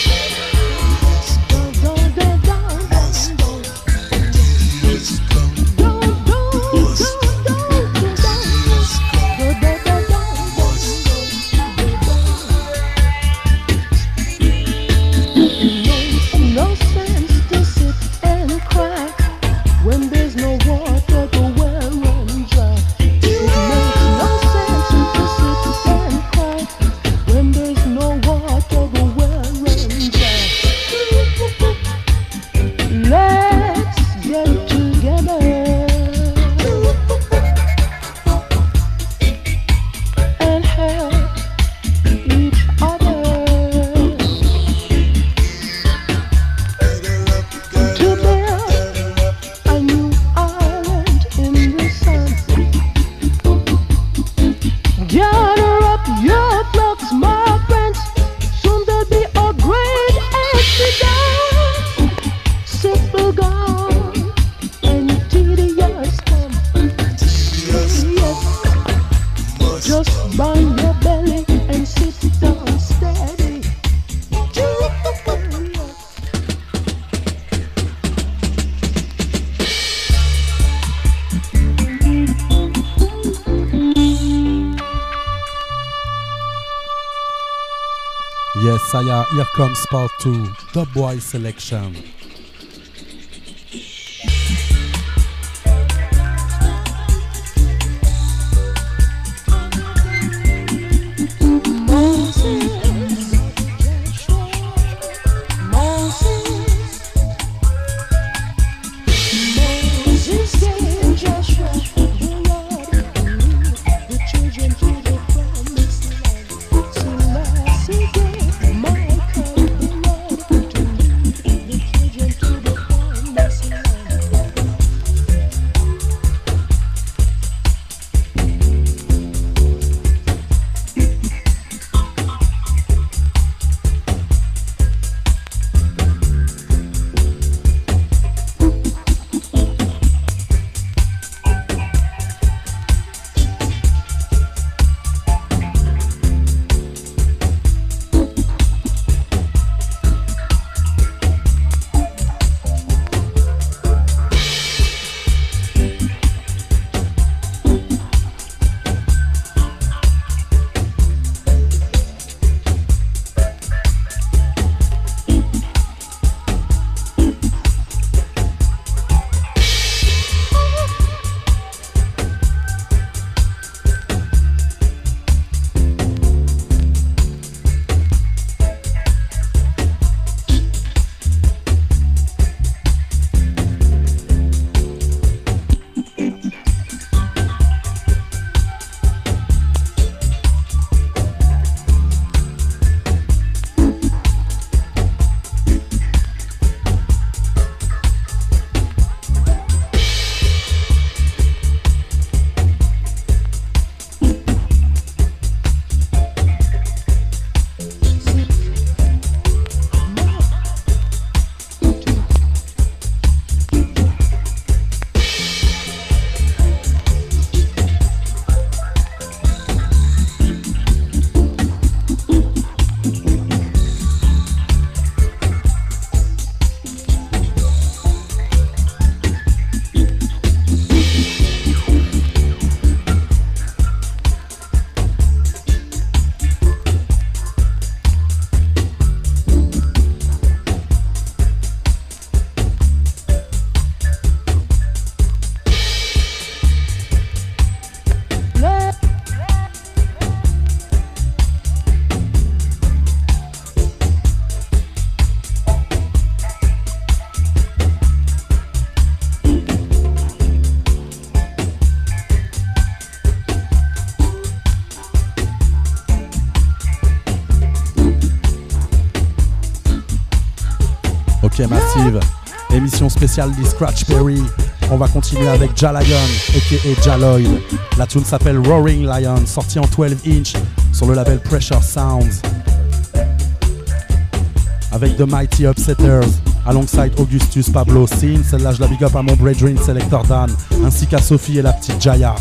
No sense to sit and cry when there's no water, the well runs dry. It makes no sense to sit and cry when there's no water, the well runs dry. Let's get together and help each other to build a new island in the sun. Gather up your flocks, my friends, soon there'll be a great exodus. Simple gone and tedious come. Yes. Just bind your belly and sit down steady. Yes, Aya, here comes part 2, Dubboy Selection. Moses gave Ok Massive, émission spéciale de Scratch Perry. On va continuer avec Ja Lion, a.k.a. Ja Lloyd. La tune s'appelle Roaring Lion, sortie en 12 inch sur le label Pressure Sounds. Avec The Mighty Upsetters, alongside Augustus Pablo Scene. Celle-là, je la big up à mon brethren Selector Dan, ainsi qu'à Sophie et la petite Jaya.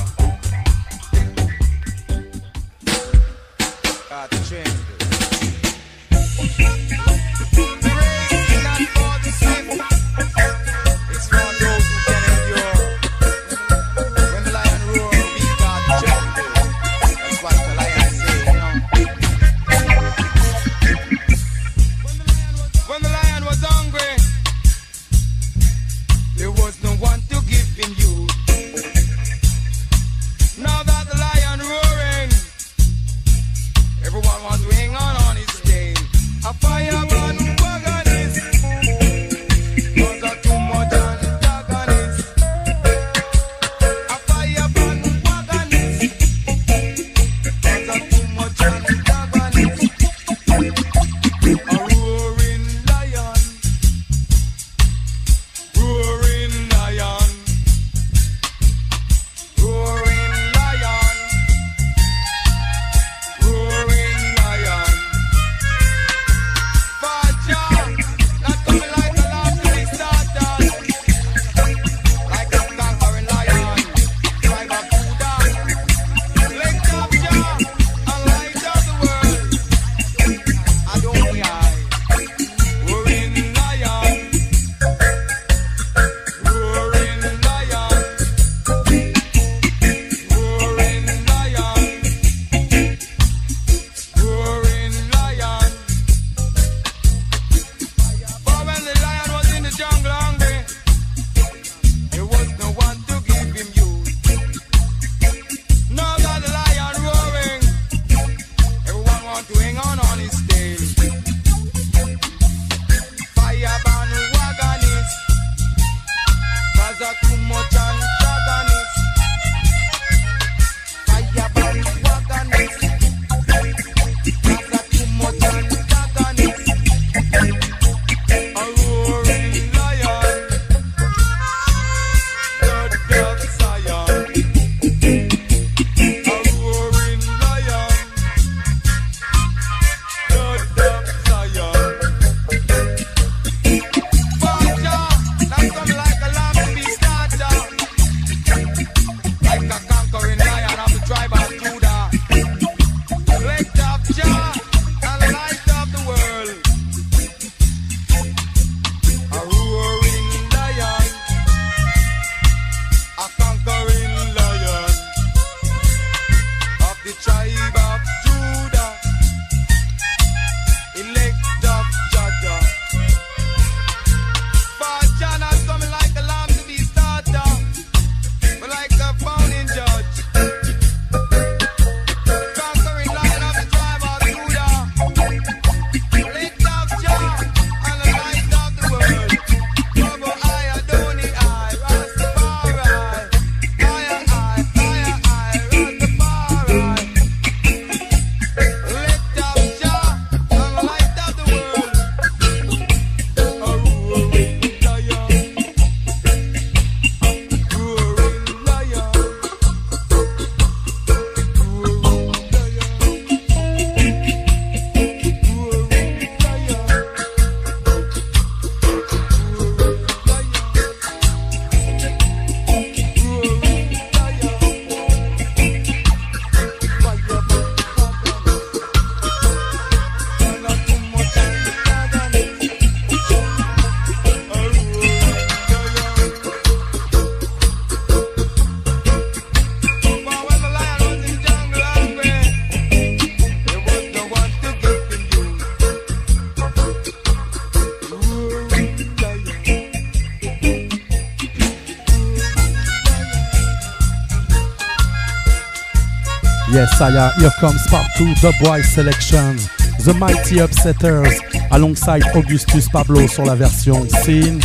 Yes, here comes part 2, Dubwise Selections, The Mighty Upsetters, alongside Augustus Pablo sur la version Scene.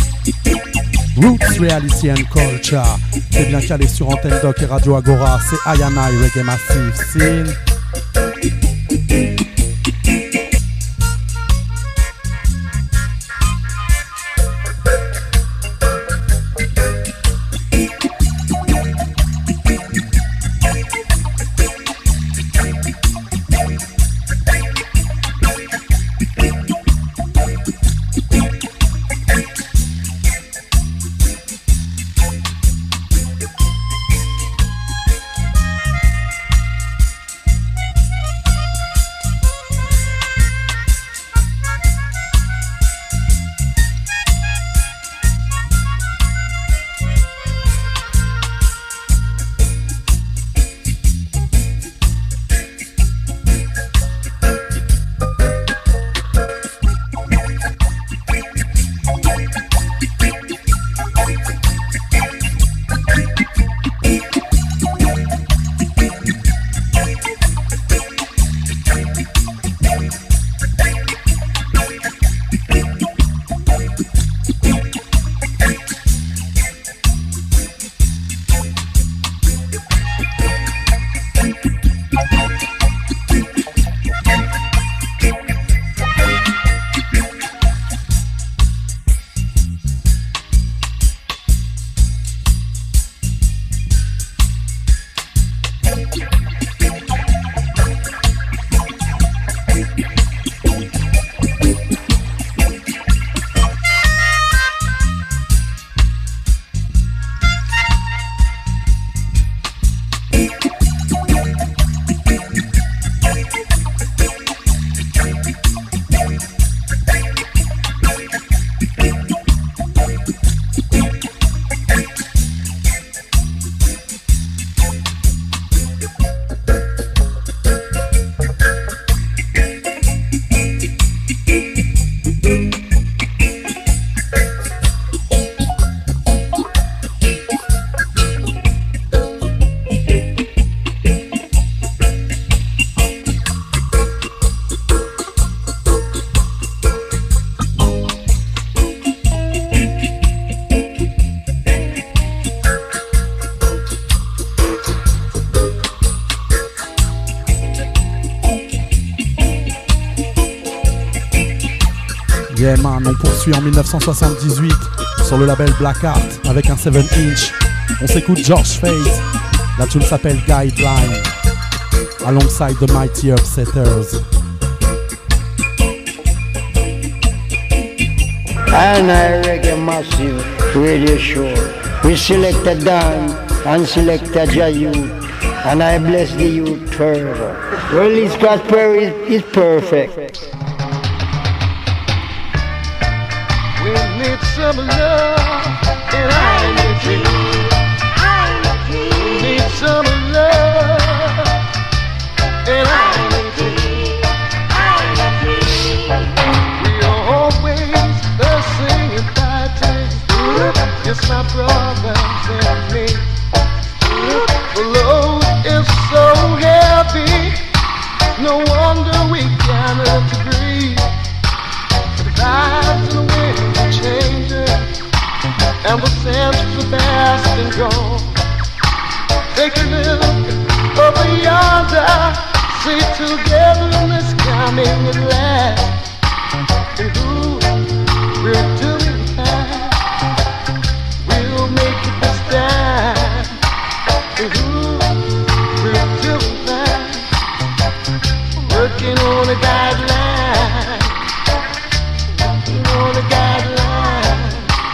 Roots, Reality and Culture. C'est bien calé sur Antenne Doc et Radio Agora, c'est I Reggae Massive Scene. Yeah man, on poursuit en 1978 sur le label Black Art avec un 7-inch. On s'écoute George Fate. La tune s'appelle Guideline alongside the Mighty Upsetters. And I Reggae Massive Radio Show. We select a Dan and select a Jayu, and I bless the youth further. Well, this gospel is perfect. We need some love, and I need you. We need some love, and I need you. We are always the singing fighting. It's my brothers and me. The load is so heavy, no wonder we cannot agree. The tides and the winds are changing, and the sands are past and gone. Take a look over yonder, see togetherness coming at last. And who we're doing fine, we'll make it this time. And who we're doing fine, working on a guideline, working on a guideline.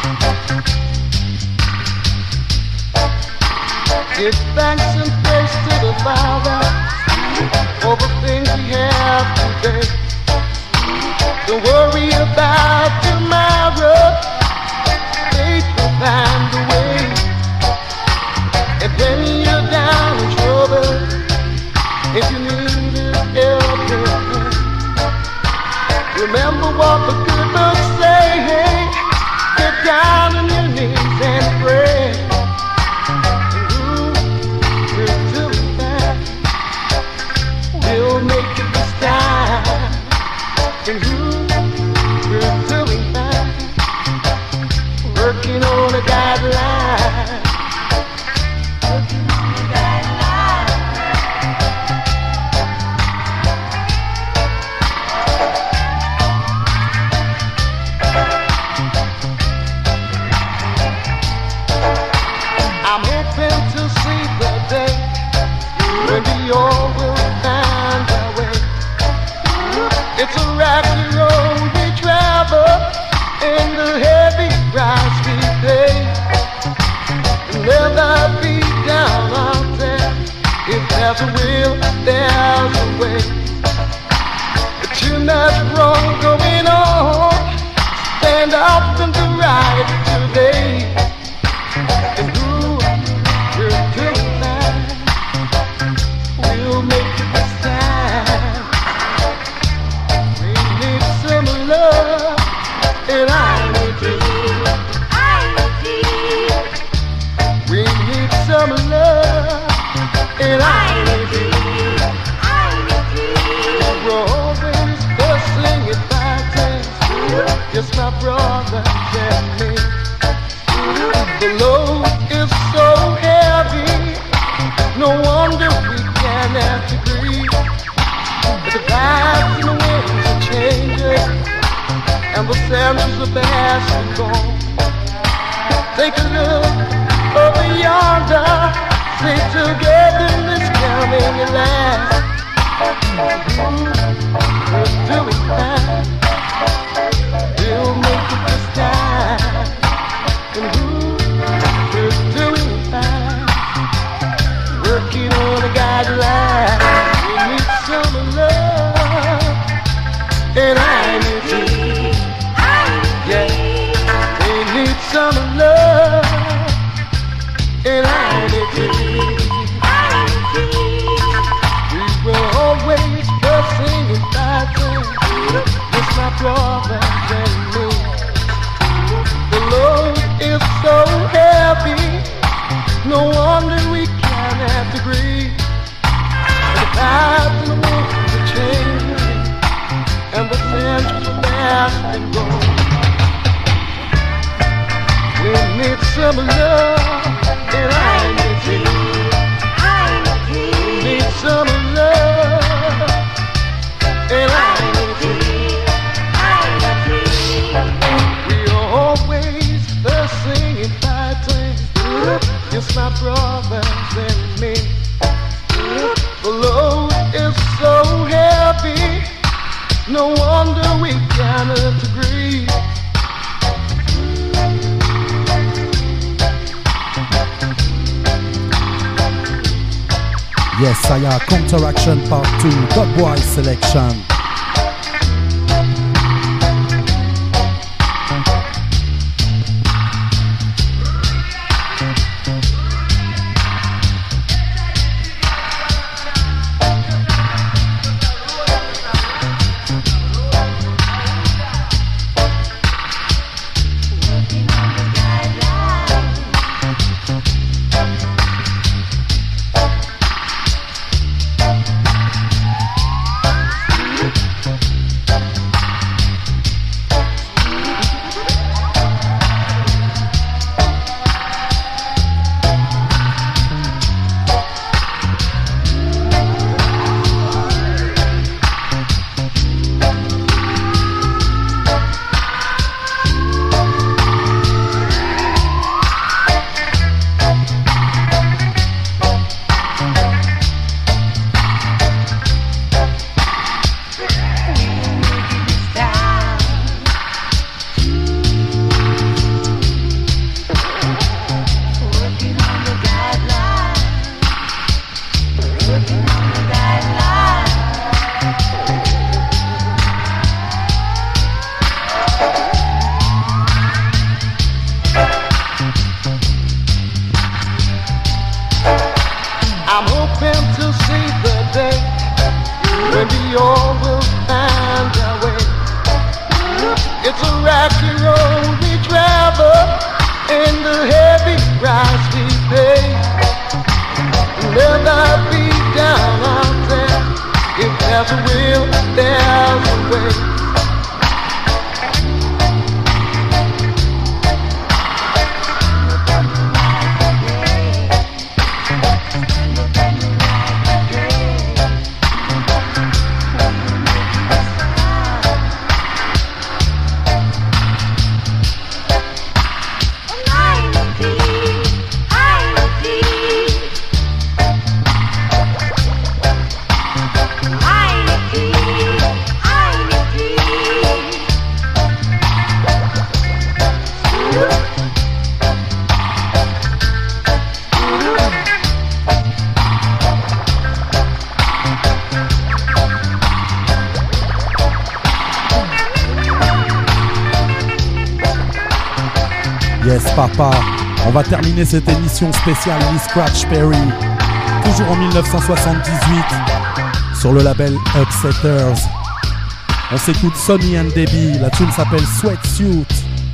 Give thanks and praise to the Father for the things we have today. Don't worry about tomorrow, faith will find a way. And when you're down in trouble, if you need help, remember what the good books say. Hey, get down on your knees and pray. We'll make it this time. And we're doing fine, working on a guideline, working on a guideline. I'm hoping to see the day when we all will find our way. It's a rocky road we travel, and the heavy price we pay. Never be down out there. If there's a will, there's a way. But too much wrong going on. Stand up and do right today. And who we're doing that, we'll make it this time. Some love, and I need you. We need some love, and I need you. We're always fussing and fighting, just my brother and me. The load is so heavy, no wonder we cannot agree. But the vibes and the winds are changing, and the sands are past and gone. Take a look over yonder, see togetherness coming at last. We're doing fine, we'll make it this time. And we're doing fine, working on a guideline. We need some love, and I need you. Yeah, we need some love, and I need you. We were always fussing and fighting, with my brothers and me. The load is so heavy, no wonder we cannot agree. The tides and the winds are changing, and the sands are past and gone. We need some love, and I need you. We need some love, and I need you. we cannot agree. Yes, Saya, Counteraction Part 2, Dubwise Selection. I'm hoping to see the day when we all will find our way. It's a rocky road we travel, and the heavy price we pay. Never be down out there. If there's a will, there's a way. Yes, papa. On va terminer cette émission spéciale Lee Scratch Perry. Toujours en 1978. Sur le label Upsetters. On s'écoute Sonny and Debbie. La tune s'appelle Sweatsuit.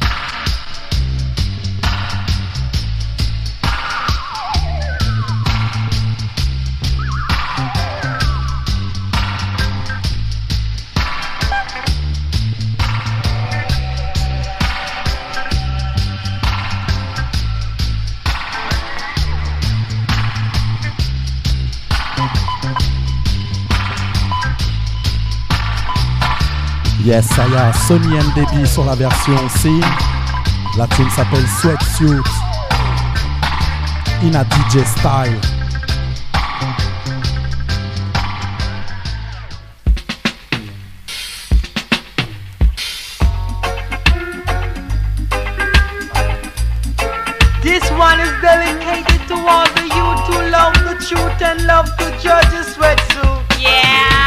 Yes, ça y a Sonny and Debbie sur la version C. La tune s'appelle Sweatsuit. In a DJ style. This one is dedicated to all the youth who love the truth and love to judge a sweatsuit. Yeah.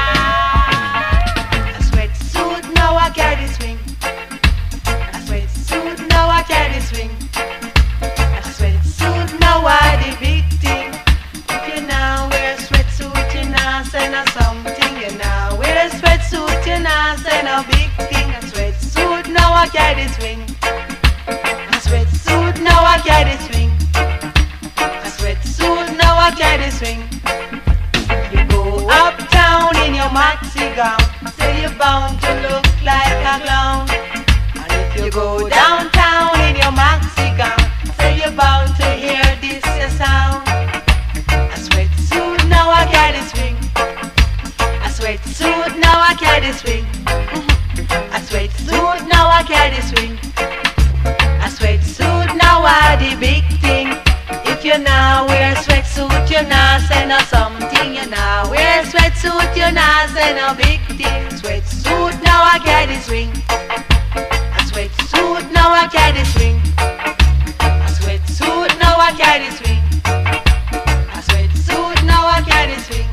I carry swing. I sweatsuit now I carry swing. I sweatsuit now I the big thing. If you now wear a sweatsuit, you now send us something. You now wear a sweatsuit, you now send a big thing. I sweatsuit now I carry swing. I sweatsuit now I carry swing. I sweatsuit now I carry swing. You go uptown in your maxi gown, say you're bound to look like a clown. And if you go downtown in your maxi gown, say you're bound to hear this sound. A sweatsuit now I carry swing. A sweatsuit now I carry swing. A sweatsuit now I carry swing. A sweatsuit now I the big thing. If you now wear a sweatsuit, sweatsuit, you nah say no something. You nah wear sweatsuit, you nah say no big thing. Sweatsuit now I carry swing. A sweatsuit now I carry swing. A sweatsuit now I carry swing. A sweatsuit now I carry swing.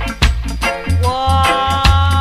Whoa.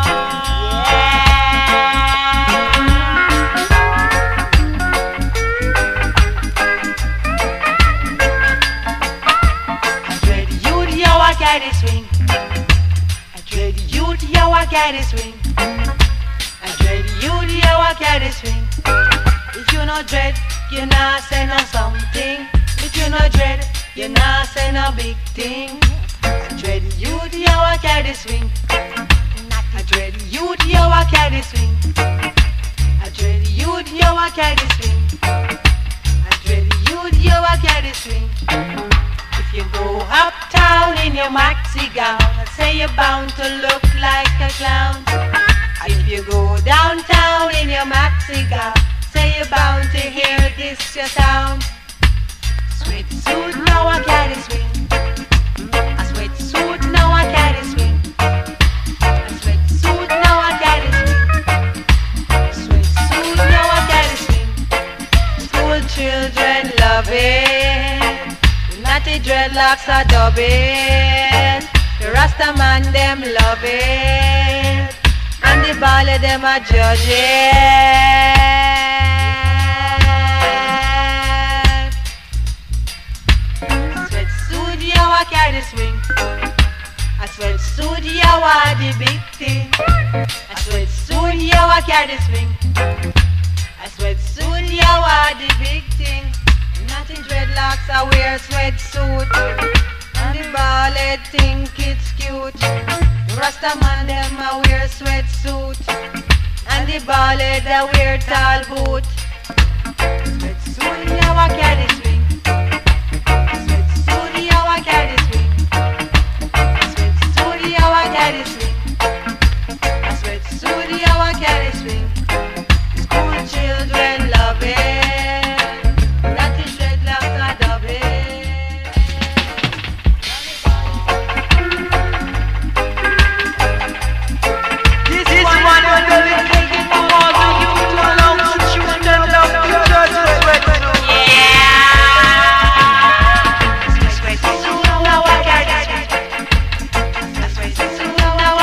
Carry swing. I dread you, yo, I carry swing. I dread you, yo, I carry swing. If you no dread, you nah say no something. If you no dread, you nah say no big thing. I dread you, yo, I carry swing. I dread you, yo, I carry swing. I dread you, yo, I carry swing. I dread you, yo, I carry swing. If you go uptown in your maxi gown, I'd say you're bound to look like a clown. If you go downtown in your maxi gown, say you're bound to hear this your sound. Sweatsuit now I carry swing. A sweatsuit now I carry swing. A sweatsuit now I carry swing. Sweatsuit now I carry swing. School children love it. Natty dreadlocks are dubbing. The Rasta man them love it. And the ballet them are judge it. Sweatsuit yo I carry swing. I sweatsuit yo I the big thing. I sweatsuit yo I carry swing. I sweatsuit yo I the big thing. Natty dreadlocks I wear sweatsuit. And the ballet think it's cute. The Rasta man them I wear sweatsuit. And the ballet they wear tall boot. Sweatsuit now I carry swing. Sweatsuit now I carry swing. Sweatsuit now I carry swing. Sweatsuit now I carry swing. School children love it. Now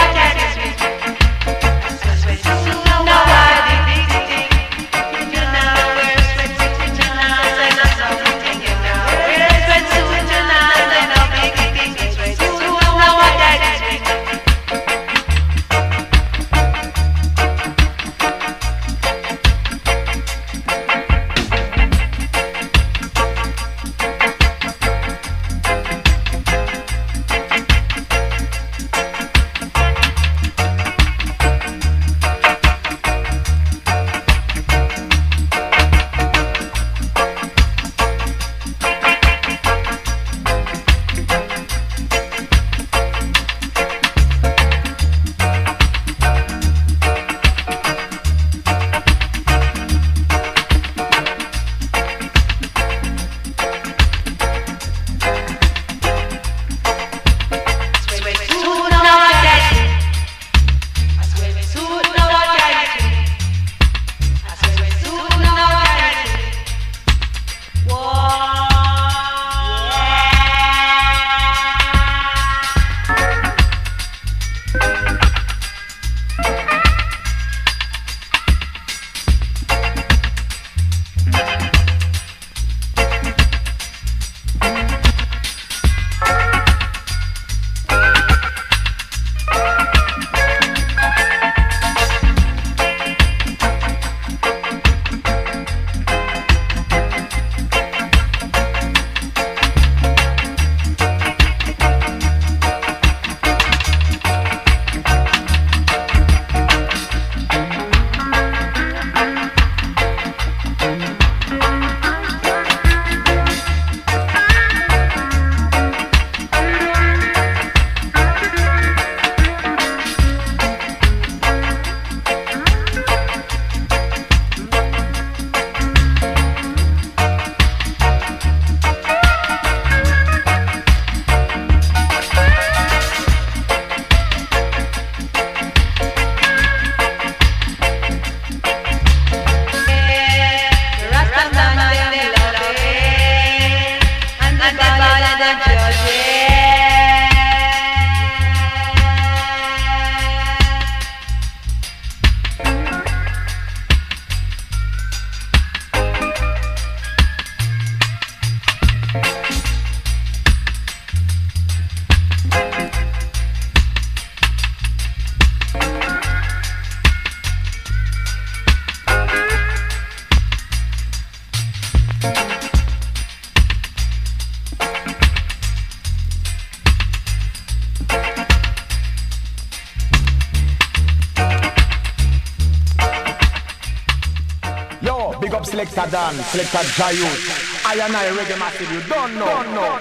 big up Selector Dan, Selector Jayut. I and I Reggae Massive, you don't know.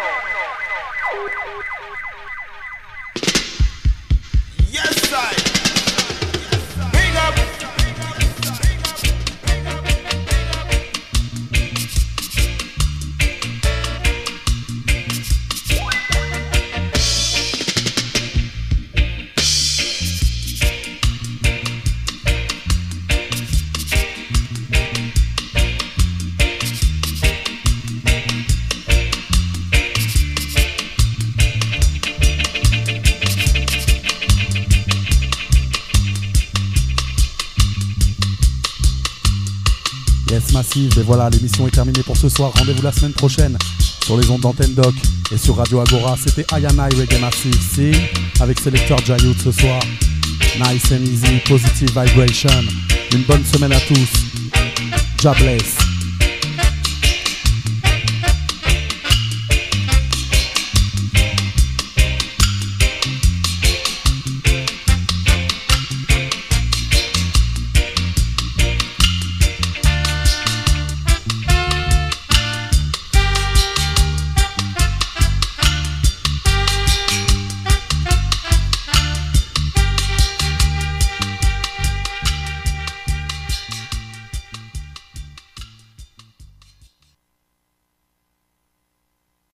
Yes, I. Big up. Yes Massive, et voilà, l'émission est terminée pour ce soir. Rendez-vous la semaine prochaine sur les ondes d'Antenne Doc et sur Radio Agora. C'était I and I Reggae Massive, si, avec Selector Jayut ce soir. Nice and easy, positive vibration. Une bonne semaine à tous. God bless.